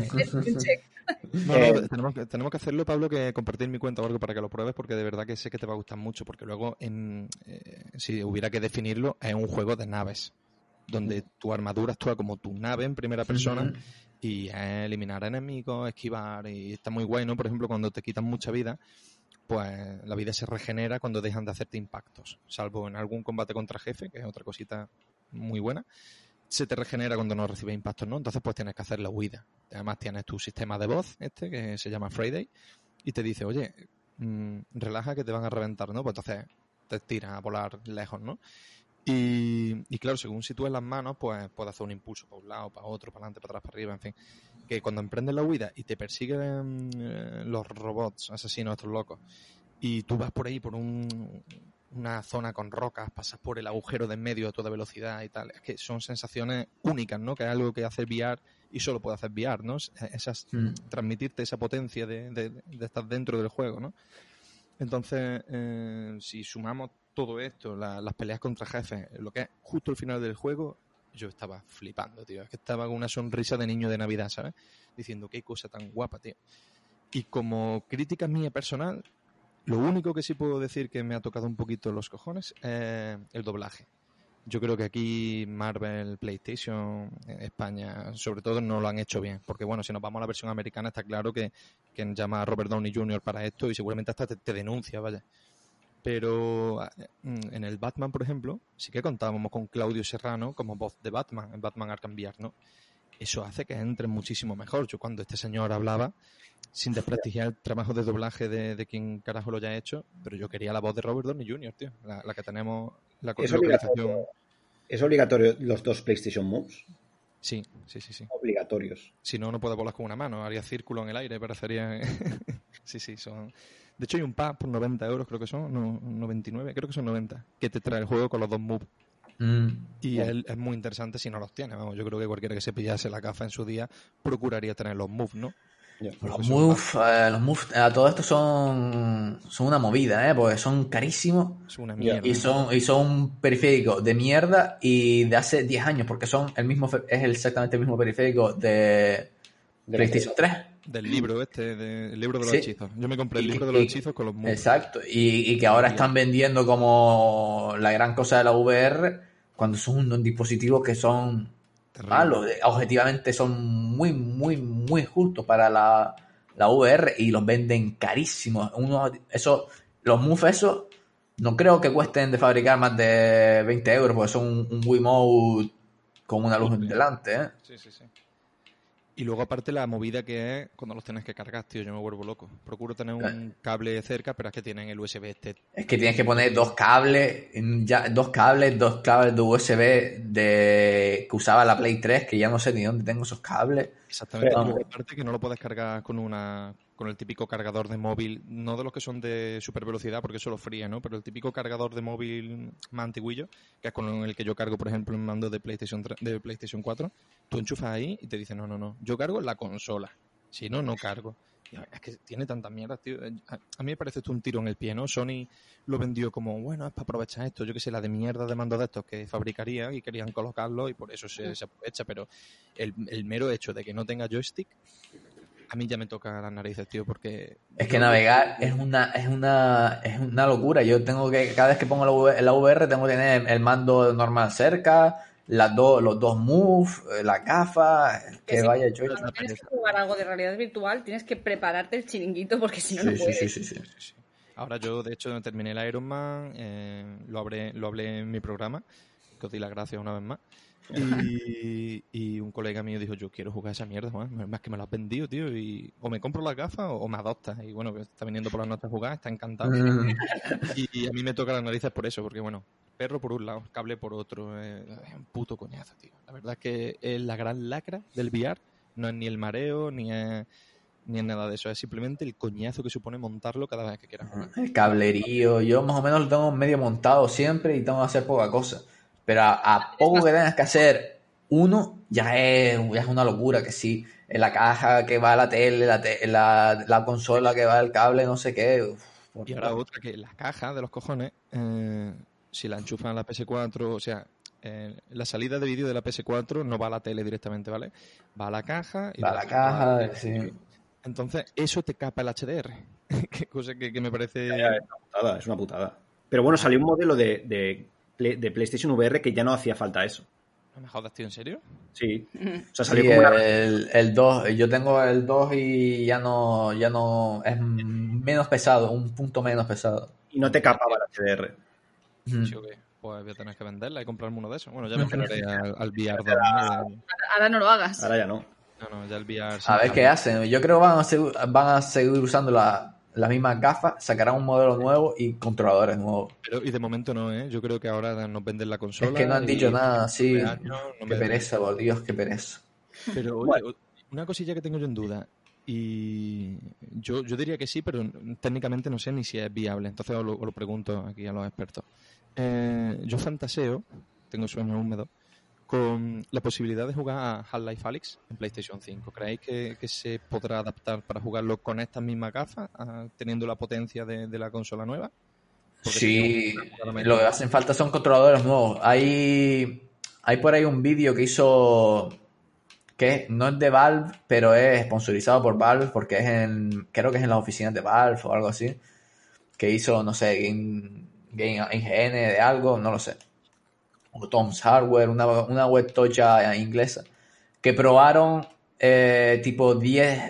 Tenemos que hacerlo, Pablo, que compartir mi cuenta o algo para que lo pruebes, porque de verdad que sé que te va a gustar mucho, porque luego, si hubiera que definirlo, es un juego de naves, donde tu armadura actúa como tu nave en primera persona y es eliminar enemigos, esquivar, y está muy guay, ¿no? Por ejemplo, cuando te quitan mucha vida, pues la vida se regenera cuando dejan de hacerte impactos, salvo en algún combate contra jefe, que es otra cosita muy buena, se te regenera cuando no recibes impactos, ¿no? Entonces pues tienes que hacer la huida. Además tienes tu sistema de voz, que se llama Friday, y te dice, oye, relaja que te van a reventar, ¿no? Pues entonces te tiras a volar lejos, ¿no? Y claro, según sitúes las manos, pues puedes hacer un impulso para un lado, para otro, para adelante, para atrás, para arriba, en fin. Que cuando emprendes la huida y te persiguen los robots asesinos, estos locos, y tú vas por ahí, por una zona con rocas, pasas por el agujero de en medio a toda velocidad y tal, es que son sensaciones únicas, ¿no? Que es algo que hace VR y solo puede hacer VR, ¿no? Transmitirte esa potencia de estar dentro del juego, ¿no? Entonces, si sumamos todo esto, las peleas contra jefes, lo que es justo el final del juego, yo estaba flipando, tío. Es que estaba con una sonrisa de niño de Navidad, ¿sabes? Diciendo, qué cosa tan guapa, tío. Y como crítica mía personal, lo único que sí puedo decir que me ha tocado un poquito los cojones es el doblaje. Yo creo que aquí Marvel, PlayStation, España, sobre todo, no lo han hecho bien. Porque, bueno, si nos vamos a la versión americana, está claro que llama a Robert Downey Jr. para esto y seguramente hasta te denuncia, vaya. Pero en el Batman, por ejemplo, sí que contábamos con Claudio Serrano como voz de Batman, en Batman Arkham VR, ¿no? Eso hace que entre muchísimo mejor. Yo cuando este señor hablaba, sin desprestigiar el trabajo de doblaje de quien carajo lo haya hecho, pero yo quería la voz de Robert Downey Jr., tío, la que tenemos, la localización. ¿Es obligatorio los dos PlayStation Moves? Sí. Obligatorios. Si no, no puedo volar con una mano, haría círculo en el aire, parecería... Sí, son... De hecho hay un pack por 90 euros, creo que son, no, 99, creo que son 90, que te trae el juego con los dos moves. Y es muy interesante si no los tienes, vamos, yo creo que cualquiera que se pillase la gafa en su día procuraría tener los moves, ¿no? Los moves, todo esto son una movida, porque son carísimos. Es una mierda. Y son un periférico de mierda y de hace 10 años, porque es exactamente el mismo periférico de PlayStation 3. Del libro del libro de los hechizos. Yo me compré el libro de los hechizos con los moves. Exacto, y que ahora están vendiendo como la gran cosa de la VR, cuando son unos dispositivos que son malos. Objetivamente son muy, muy, muy justos para la VR y los venden carísimos. Los moves esos no creo que cuesten de fabricar más de 20 euros, porque son un Wiimote con una luz delante, ¿eh? Sí. Y luego, aparte, la movida que es cuando los tienes que cargar, tío, yo me vuelvo loco. Procuro tener un cable cerca, pero es que tienen el USB Es que tienes que poner dos cables de USB que usaba la Play 3, que ya no sé ni dónde tengo esos cables. Exactamente. Y luego, aparte, que no lo puedes cargar con el típico cargador de móvil, no de los que son de super velocidad, porque eso lo fría, ¿no? Pero el típico cargador de móvil más antiguillo, que es con el que yo cargo, por ejemplo, el mando de PlayStation 4, tú enchufas ahí y te dice, no, yo cargo la consola, si no, no cargo. Y es que tiene tanta mierda, tío. A mí me parece esto un tiro en el pie, ¿no? Sony lo vendió como, bueno, es para aprovechar esto, yo que sé, la de mierda de mando de estos que fabricarían y querían colocarlo y por eso se aprovecha, pero el mero hecho de que no tenga joystick, a mí ya me toca las narices, tío, porque... Es que navegar es una locura. Yo tengo que, cada vez que pongo la VR, tengo que tener el mando normal cerca, los dos moves, las gafas, que vaya yo. Cuando tienes que jugar algo de realidad virtual, tienes que prepararte el chiringuito porque si no, no puedes. Sí. Ahora yo, de hecho, terminé el Iron Man, lo hablé en mi programa, que os di las gracias una vez más. Y un colega mío dijo, yo quiero jugar esa mierda, Juan, más que me lo has vendido, tío, y o me compro las gafas o me adoptas. Y bueno, está viniendo por las noches a jugar, está encantado. Y a mí me toca las narices por eso, porque bueno, perro por un lado, cable por otro, es un puto coñazo, tío. La verdad es que es la gran lacra del VR, no es ni el mareo, ni es nada de eso, es simplemente el coñazo que supone montarlo cada vez que quieras jugar. El cablerío, yo más o menos lo tengo medio montado siempre y tengo que hacer poca cosa. Pero a poco que tengas que hacer uno, ya es una locura. Que sí, en la caja que va a la tele, la consola que va al cable, no sé qué. Y ahora otra, que la caja de los cojones, si la enchufan a la PS4, o sea, la salida de vídeo de la PS4 no va a la tele directamente, ¿vale? Va a la caja. Y va a la caja, sí. Entonces, eso te capa el HDR. Qué cosa que me parece... Es una putada. Pero bueno, salió un modelo de PlayStation VR que ya no hacía falta eso. ¿No me jodas, tío? ¿En serio? Sí. O sea, salió como el 2. Yo tengo el 2 y ya no es menos pesado, un punto menos pesado. Y no te capaba el HDR. Sí, okay. Pues voy a tener que venderla y comprarme uno de esos. Bueno, ya me esperaré al VR 2. Ahora no lo hagas. Ahora ya no. No, ya el VR... A ver qué hacen. Yo creo que van a seguir usando las mismas gafas, sacarán un modelo nuevo y controladores nuevos. Pero, y de momento no, ¿eh? Yo creo que ahora nos venden la consola. Es que no han dicho nada, sí. Qué pereza, por Dios, qué pereza. Pero, oye, una cosilla que tengo yo en duda. Y yo diría que sí, pero técnicamente no sé ni si es viable. Entonces os lo pregunto aquí a los expertos. Yo fantaseo, tengo sueños húmedos, con la posibilidad de jugar a Half-Life Alyx en PlayStation 5. ¿Creéis que se podrá adaptar para jugarlo con estas mismas gafas, teniendo la potencia de la consola nueva? Porque sí, lo que hacen falta son controladores nuevos. Hay por ahí un vídeo que hizo, que no es de Valve, pero es sponsorizado por Valve, porque creo que es en las oficinas de Valve o algo así, que hizo, no sé, Game IGN de algo, no lo sé. O Tom's Hardware, una web tocha inglesa, que probaron tipo 10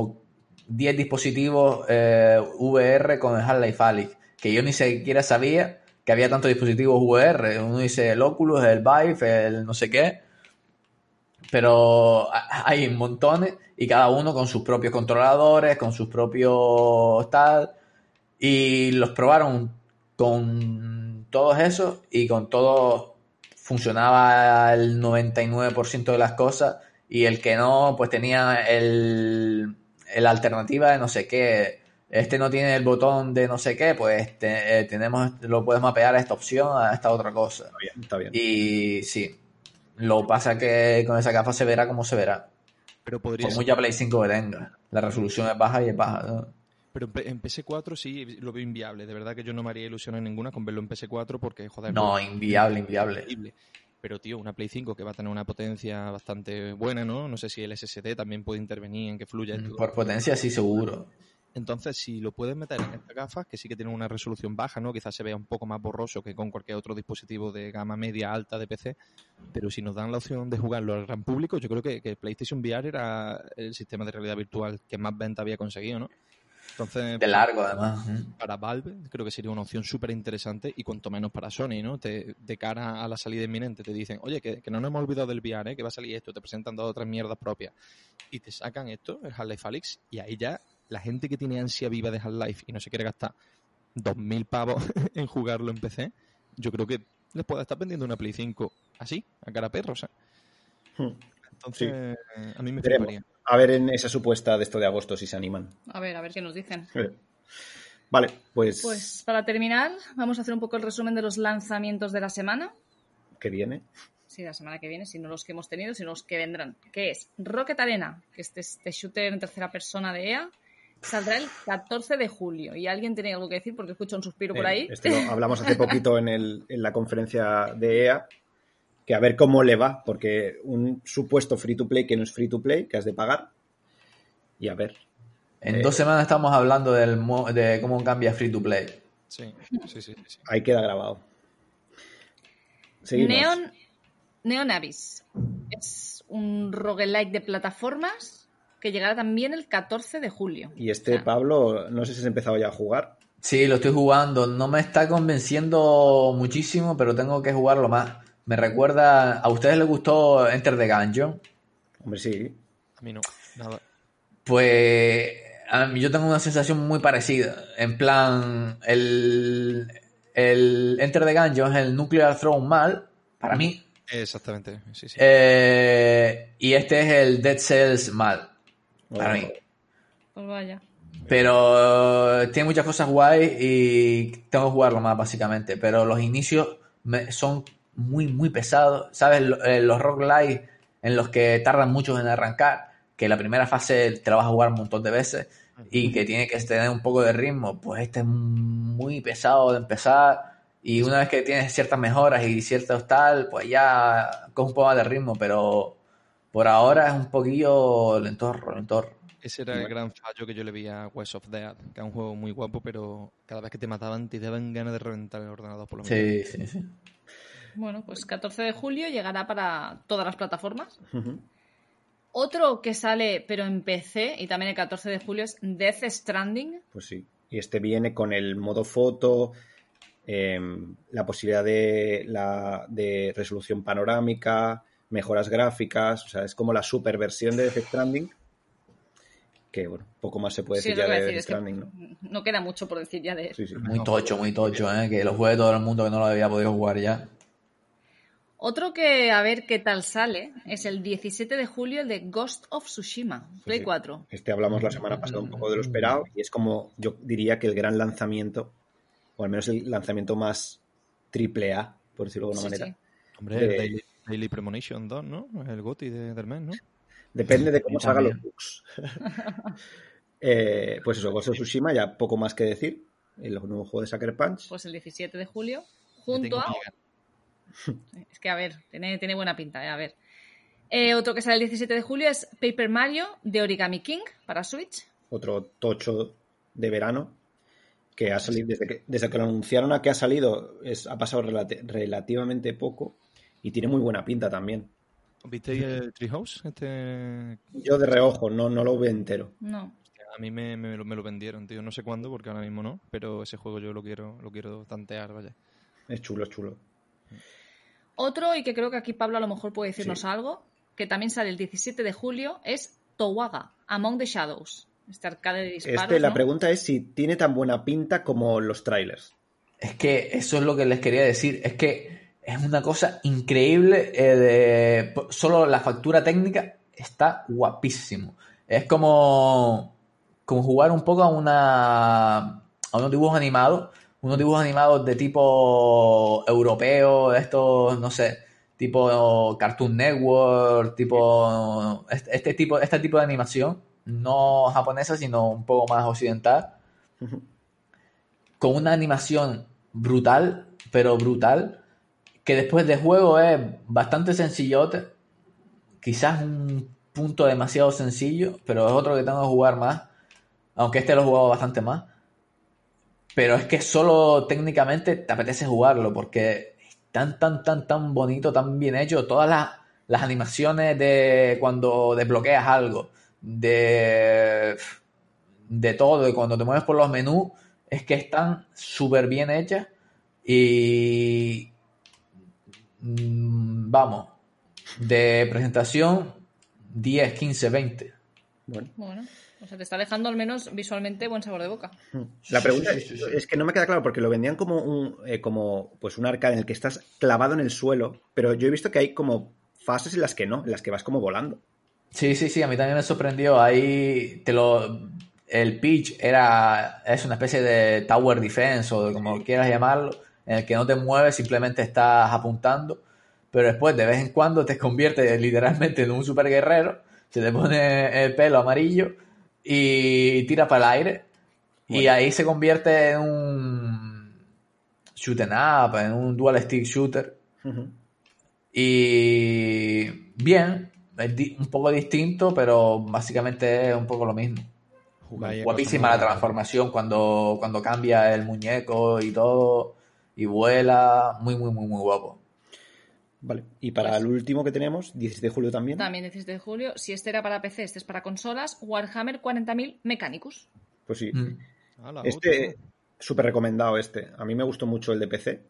dispositivos VR con el Half-Life Alyx, que yo ni siquiera sabía que había tantos dispositivos VR. Uno dice el Oculus, el Vive, el no sé qué, pero hay montones y cada uno con sus propios controladores, con sus propios tal, y los probaron con todos esos y con todos funcionaba el 99% de las cosas, y el que no, pues tenía la alternativa de no sé qué. Este no tiene el botón de no sé qué, pues lo puedes mapear a esta opción, a esta otra cosa. Está bien. Y sí, lo pasa que con esa gafa se verá como se verá. Pero podría por ser... mucha Play 5 que tenga. La resolución es baja y es baja, ¿no? Pero en PS4 sí lo veo inviable. De verdad que yo no me haría ilusiones ninguna con verlo en PS4 porque, joder... No, pues, inviable. Pero, tío, una Play 5 que va a tener una potencia bastante buena, ¿no? No sé si el SSD también puede intervenir en que fluya esto. Por potencia sí, seguro. Entonces, si lo puedes meter en estas gafas, que sí que tienen una resolución baja, ¿no? Quizás se vea un poco más borroso que con cualquier otro dispositivo de gama media alta de PC, pero si nos dan la opción de jugarlo al gran público, yo creo que PlayStation VR era el sistema de realidad virtual que más venta había conseguido, ¿no? Entonces, de largo, además. Para Valve creo que sería una opción súper interesante y cuanto menos para Sony, ¿no? De cara a la salida inminente te dicen, oye, que no nos hemos olvidado del VR, que va a salir esto, te presentan 2 o 3 mierdas propias y te sacan esto, el Half-Life Alyx, y ahí ya la gente que tiene ansia viva de Half-Life y no se quiere gastar 2.000 pavos en jugarlo en PC, yo creo que les puede estar vendiendo una Play 5 así, a cara perro, o sea. Entonces, sí. A mí me fliparía. A ver en esa supuesta de esto de agosto si se animan. A ver qué nos dicen. Vale, pues... Pues para terminar, vamos a hacer un poco el resumen de los lanzamientos de la semana. ¿Qué viene? Sí, la semana que viene, si no los que hemos tenido, sino los que vendrán. Que es Rocket Arena, que es este shooter en tercera persona de EA. Saldrá el 14 de julio. ¿Y alguien tiene algo que decir? Porque escucho un suspiro por ahí. Lo hablamos hace poquito en la conferencia de EA. Que a ver cómo le va, porque un supuesto free to play que no es free to play, que has de pagar. Y a ver. En 2 semanas estamos hablando de cómo cambia free to play. Sí. Ahí queda grabado. Seguimos. Neon Abyss. Es un roguelike de plataformas que llegará también el 14 de julio. Y Pablo, no sé si has empezado ya a jugar. Sí, lo estoy jugando. No me está convenciendo muchísimo, pero tengo que jugarlo más. Me recuerda... ¿A ustedes les gustó Enter the Gungeon? Hombre, sí. A mí no, nada. Pues yo tengo una sensación muy parecida. En plan, el Enter the Gungeon es el Nuclear Throne mal, para mí. Exactamente, sí. Y este es el Dead Cells mal, para mí. Pues vaya. Pero tiene muchas cosas guay y tengo que jugarlo más, básicamente. Pero los inicios son muy, muy pesados. ¿Sabes? Los roguelike en los que tardan mucho en arrancar, que la primera fase te la vas a jugar un montón de veces y que tiene que tener un poco de ritmo, pues este es muy pesado de empezar y una vez que tienes ciertas mejoras y ciertos tal, pues ya coge un poco más de ritmo, pero por ahora es un poquillo lentorro. Ese era el gran fallo que yo le vi a West of Dead, que es un juego muy guapo, pero cada vez que te mataban te daban ganas de reventar el ordenador por lo menos. Sí. Bueno, pues 14 de julio llegará para todas las plataformas. Uh-huh. Otro que sale, pero en PC, y también el 14 de julio, es Death Stranding. Pues sí. Y viene con el modo foto, la posibilidad de resolución panorámica, mejoras gráficas. O sea, es como la super versión de Death Stranding. Que, bueno, poco más se puede decir ya de Death Stranding, ¿no? No queda mucho por decir ya de él. Sí. Muy tocho, que lo juegue todo el mundo que no lo había podido jugar ya. Otro que, a ver qué tal sale, es el 17 de julio, el de Ghost of Tsushima, Play 4. Hablamos la semana pasada un poco de lo esperado y es como, yo diría que el gran lanzamiento, o al menos el lanzamiento más triple A, por decirlo de alguna manera. Sí. Hombre, el Daily Premonition 2, ¿no? El GOTY del mes, ¿no? Depende de cómo salgan los bugs. Pues eso, Ghost of Tsushima, ya poco más que decir. El nuevo juego de Sucker Punch. Pues el 17 de julio, junto a... Es que, a ver, tiene buena pinta, a ver. Otro que sale el 17 de julio es Paper Mario de Origami King para Switch. Otro tocho de verano que ha salido desde que lo anunciaron a que ha salido ha pasado relativamente poco y tiene muy buena pinta también. ¿Visteis el Treehouse? Yo de reojo, no lo veo entero. No. A mí me lo vendieron, tío. No sé cuándo, porque ahora mismo no, pero ese juego yo lo quiero tantear, vaya. Es chulo. Otro, y que creo que aquí Pablo a lo mejor puede decirnos algo, que también sale el 17 de julio, es Towaga, Among the Shadows. Este arcade de disparos, La pregunta es si tiene tan buena pinta como los trailers. Es que eso es lo que les quería decir. Es que es una cosa increíble. Solo la factura técnica está guapísimo. Es como jugar un poco a unos dibujos animados. Unos dibujos animados de tipo europeo, estos, no sé, tipo Cartoon Network, tipo este tipo de animación, no japonesa, sino un poco más occidental, con una animación brutal, pero brutal, que después de juego es bastante sencillote, quizás un punto demasiado sencillo, pero es otro que tengo que jugar más, aunque este lo he jugado bastante más, pero es que solo técnicamente te apetece jugarlo, porque es tan bonito, tan bien hecho, todas las animaciones de cuando desbloqueas algo, de todo, y cuando te mueves por los menús, es que están súper bien hechas y vamos, de presentación 10, 15, 20. Bueno, o sea, te está dejando al menos visualmente buen sabor de boca. La pregunta es que no me queda claro, porque lo vendían como un arcade en el que estás clavado en el suelo, pero yo he visto que hay como fases en las que no, en las que vas como volando. Sí, a mí también me sorprendió. Ahí el pitch es una especie de tower defense o de como quieras llamarlo, en el que no te mueves, simplemente estás apuntando, pero después de vez en cuando te conviertes literalmente en un super guerrero, se te pone el pelo amarillo y tira para el aire, y ahí se convierte en un shoot 'em up, en un dual stick shooter. Y bien, es un poco distinto, pero básicamente es un poco lo mismo. Guapísima la transformación cuando cambia el muñeco y todo, y vuela, muy guapo. Vale, y para el último que tenemos, 17 de julio también. También 17 de julio, si este era para PC, este es para consolas, Warhammer 40.000 Mechanicus. Pues sí. Súper recomendado este. A mí me gustó mucho el de PC.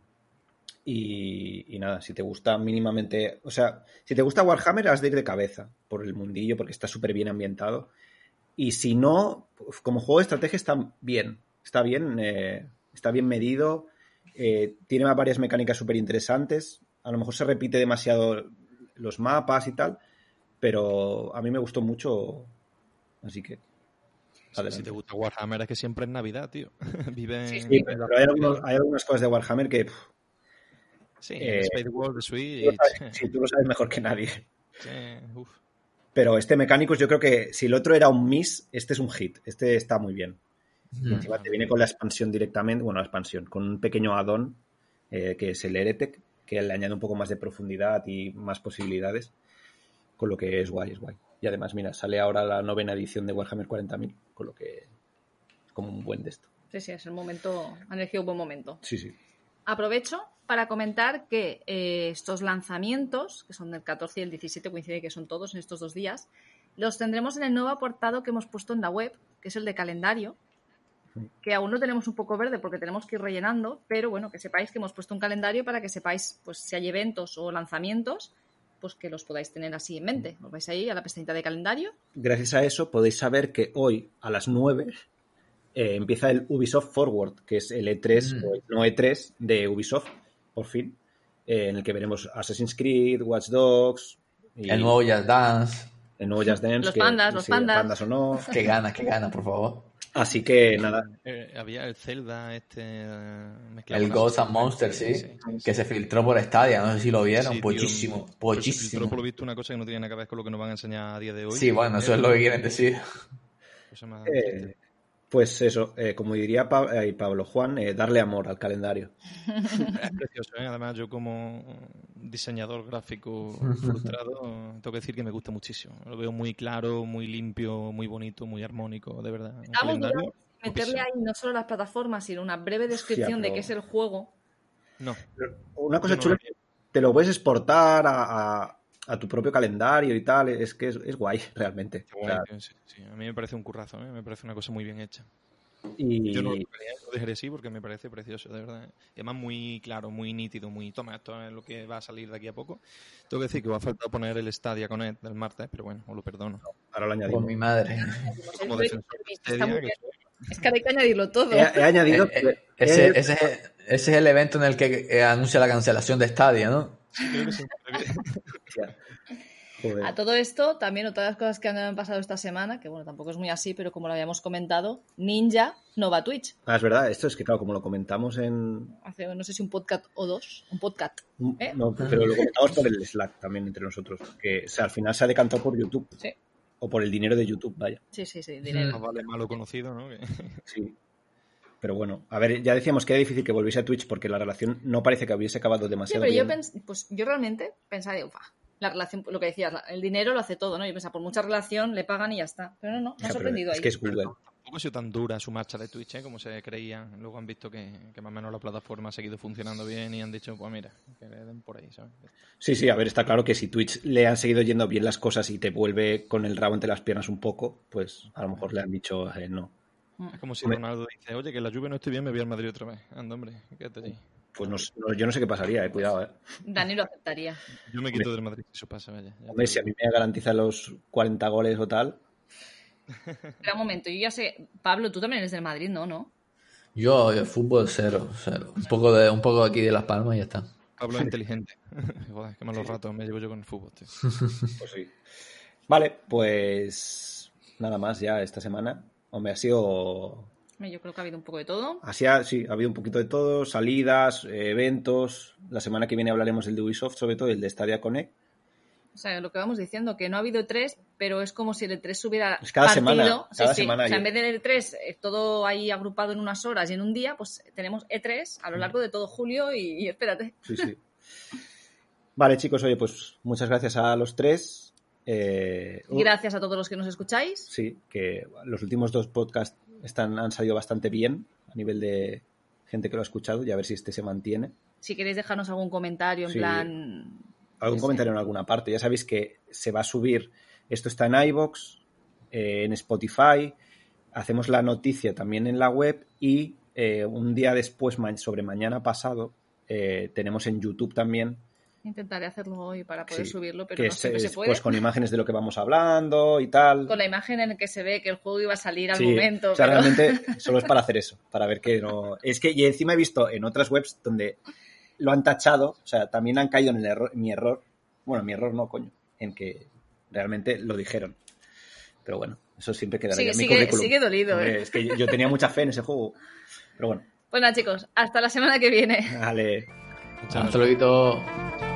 Y nada, si te gusta mínimamente... O sea, si te gusta Warhammer, has de ir de cabeza por el mundillo, porque está súper bien ambientado. Y si no, como juego de estrategia está bien. Está bien medido. Tiene varias mecánicas súper interesantes. A lo mejor se repite demasiado los mapas y tal, pero a mí me gustó mucho, así que adelante. Si te gusta Warhammer es que siempre es Navidad, tío. Sí, pero hay algunas cosas de Warhammer que... Sí, Space War, The Switch... Sí, tú lo sabes mejor que nadie. Sí, uf. Pero este Mechanicus, yo creo que si el otro era un miss, este es un hit. Este está muy bien. Y encima te viene con la expansión directamente, bueno, la expansión, con un pequeño add-on, que es el Heretic, que le añade un poco más de profundidad y más posibilidades, con lo que es guay. Y además, mira, sale ahora la 9ª edición de Warhammer 40.000, con lo que es como un buen de esto. Sí, es el momento, han elegido un buen momento. Sí. Aprovecho para comentar que estos lanzamientos, que son del 14 y el 17, coincide que son todos en estos 2 días, los tendremos en el nuevo apartado que hemos puesto en la web, que es el de calendario, que aún no tenemos un poco verde porque tenemos que ir rellenando, pero bueno, que sepáis que hemos puesto un calendario para que sepáis, pues si hay eventos o lanzamientos, pues que los podáis tener así en mente. Os vais ahí a la pestañita de calendario. Gracias a eso podéis saber que hoy a las 9 empieza el Ubisoft Forward, que es el E3 o el no E3 de Ubisoft, por fin, en el que veremos Assassin's Creed, Watch Dogs... Y el nuevo Just Dance. Los pandas o no. Que gana, por favor. Así que nada. Había el Zelda el Ghosts and Monsters, sí, que se filtró por Stadia, no sé si lo vieron, sí, pochísimo. Se filtró por lo visto una cosa que no tiene nada que ver con lo que nos van a enseñar a día de hoy. Sí, bueno, eso es lo que quieren decir. Pues eso, como diría Pablo Juan, darle amor al calendario. Es precioso, ¿eh? Además yo como diseñador gráfico frustrado tengo que decir que me gusta muchísimo. Lo veo muy claro, muy limpio, muy bonito, muy armónico, de verdad. Estamos dudando meterle ahí no solo las plataformas, sino una breve descripción de qué es el juego. No. Una cosa chula es que te lo puedes exportar a tu propio calendario y tal, es que es guay, realmente. Guay, sí. A mí me parece un currazo, me parece una cosa muy bien hecha. Y... Yo no lo dejaré así porque me parece precioso, de verdad. Y además muy claro, muy nítido, toma, esto es lo que va a salir de aquí a poco. Tengo que decir que va a faltar poner el Stadia Connect del martes, pero bueno, os lo perdono. Ahora lo añadimos. Por mi madre. Como defensor de Stadia, es que hay que añadirlo todo. He añadido... Ese es el evento en el que anuncia la cancelación de Stadia, ¿no? Sí, creo que sí. Joder. A todo esto, también otra de las cosas que han pasado esta semana, que bueno, tampoco es muy así, pero como lo habíamos comentado, Ninja no va a Twitch. Es verdad, esto es que claro, como lo comentamos hace no sé si un podcast o dos, un podcast. No, pero lo comentamos por el Slack también entre nosotros, que o sea, al final se ha decantado por YouTube. Sí. O por el dinero de YouTube, vaya. Sí, dinero. No vale malo conocido, ¿no? Sí. Pero bueno, a ver, ya decíamos que era difícil que volviese a Twitch porque la relación no parece que hubiese acabado demasiado pero bien. Yo realmente pensaba, la relación, lo que decías, el dinero lo hace todo, ¿no? Yo pensaba, por mucha relación le pagan y ya está. Pero no, me ha sorprendido ahí. Es que es Google. Tampoco ha sido tan dura su marcha de Twitch, como se creía. Luego han visto que más o menos la plataforma ha seguido funcionando bien y han dicho, pues mira, que le den por ahí, ¿sabes? Sí, a ver, está claro que si Twitch le han seguido yendo bien las cosas y te vuelve con el rabo entre las piernas un poco, pues a lo mejor le han dicho no. Es como si Ronaldo dice, oye, que la Juve no estoy bien, me voy al Madrid otra vez. Anda, hombre, quédate allí. Pues yo no sé qué pasaría, cuidado, Dani lo aceptaría. Yo me quito del Madrid, eso pasa, vaya. Hombre, si a mí me garantiza los 40 goles o tal. Espera un momento, yo ya sé, Pablo, tú también eres del Madrid, ¿no? Yo, el fútbol, cero. Un poco aquí de Las Palmas y ya está. Pablo es inteligente. Joder, qué malos ratos me llevo yo con el fútbol, tío. Pues sí. Vale, pues nada más ya esta semana. Hombre, ha sido... Yo creo que ha habido un poco de todo. Sí, ha habido un poquito de todo. Salidas, eventos. La semana que viene hablaremos del de Ubisoft, sobre todo el de Stadia Connect. O sea, lo que vamos diciendo, que no ha habido E3, pero es como si el E3 hubiera cada partido. Semana. O sea, en vez del E3 todo ahí agrupado en unas horas y en un día, pues tenemos E3 a lo largo de todo julio y espérate. Sí. Vale, chicos, oye, pues muchas gracias a los tres. Gracias a todos los que nos escucháis. Sí, que los últimos 2 podcasts han salido bastante bien a nivel de gente que lo ha escuchado y a ver si este se mantiene. Si queréis dejarnos algún comentario en plan... Algún comentario en alguna parte. Ya sabéis que se va a subir, esto está en iVoox, en Spotify, hacemos la noticia también en la web y un día después, sobre mañana pasado, tenemos en YouTube también. Intentaré hacerlo hoy para poder subirlo, pero que no siempre se puede. Pues con imágenes de lo que vamos hablando y tal. Con la imagen en la que se ve que el juego iba a salir al momento. O sea, realmente solo es para hacer eso, para ver que no... Es que, y encima he visto en otras webs donde lo han tachado, o sea, también han caído en mi error. Bueno, mi error no, coño, en que realmente lo dijeron. Pero bueno, eso siempre quedará en mi currículum. Sigue dolido, Hombre, es que yo tenía mucha fe en ese juego. Pero bueno. Pues nada, chicos, hasta la semana que viene. Vale. Hasta luego.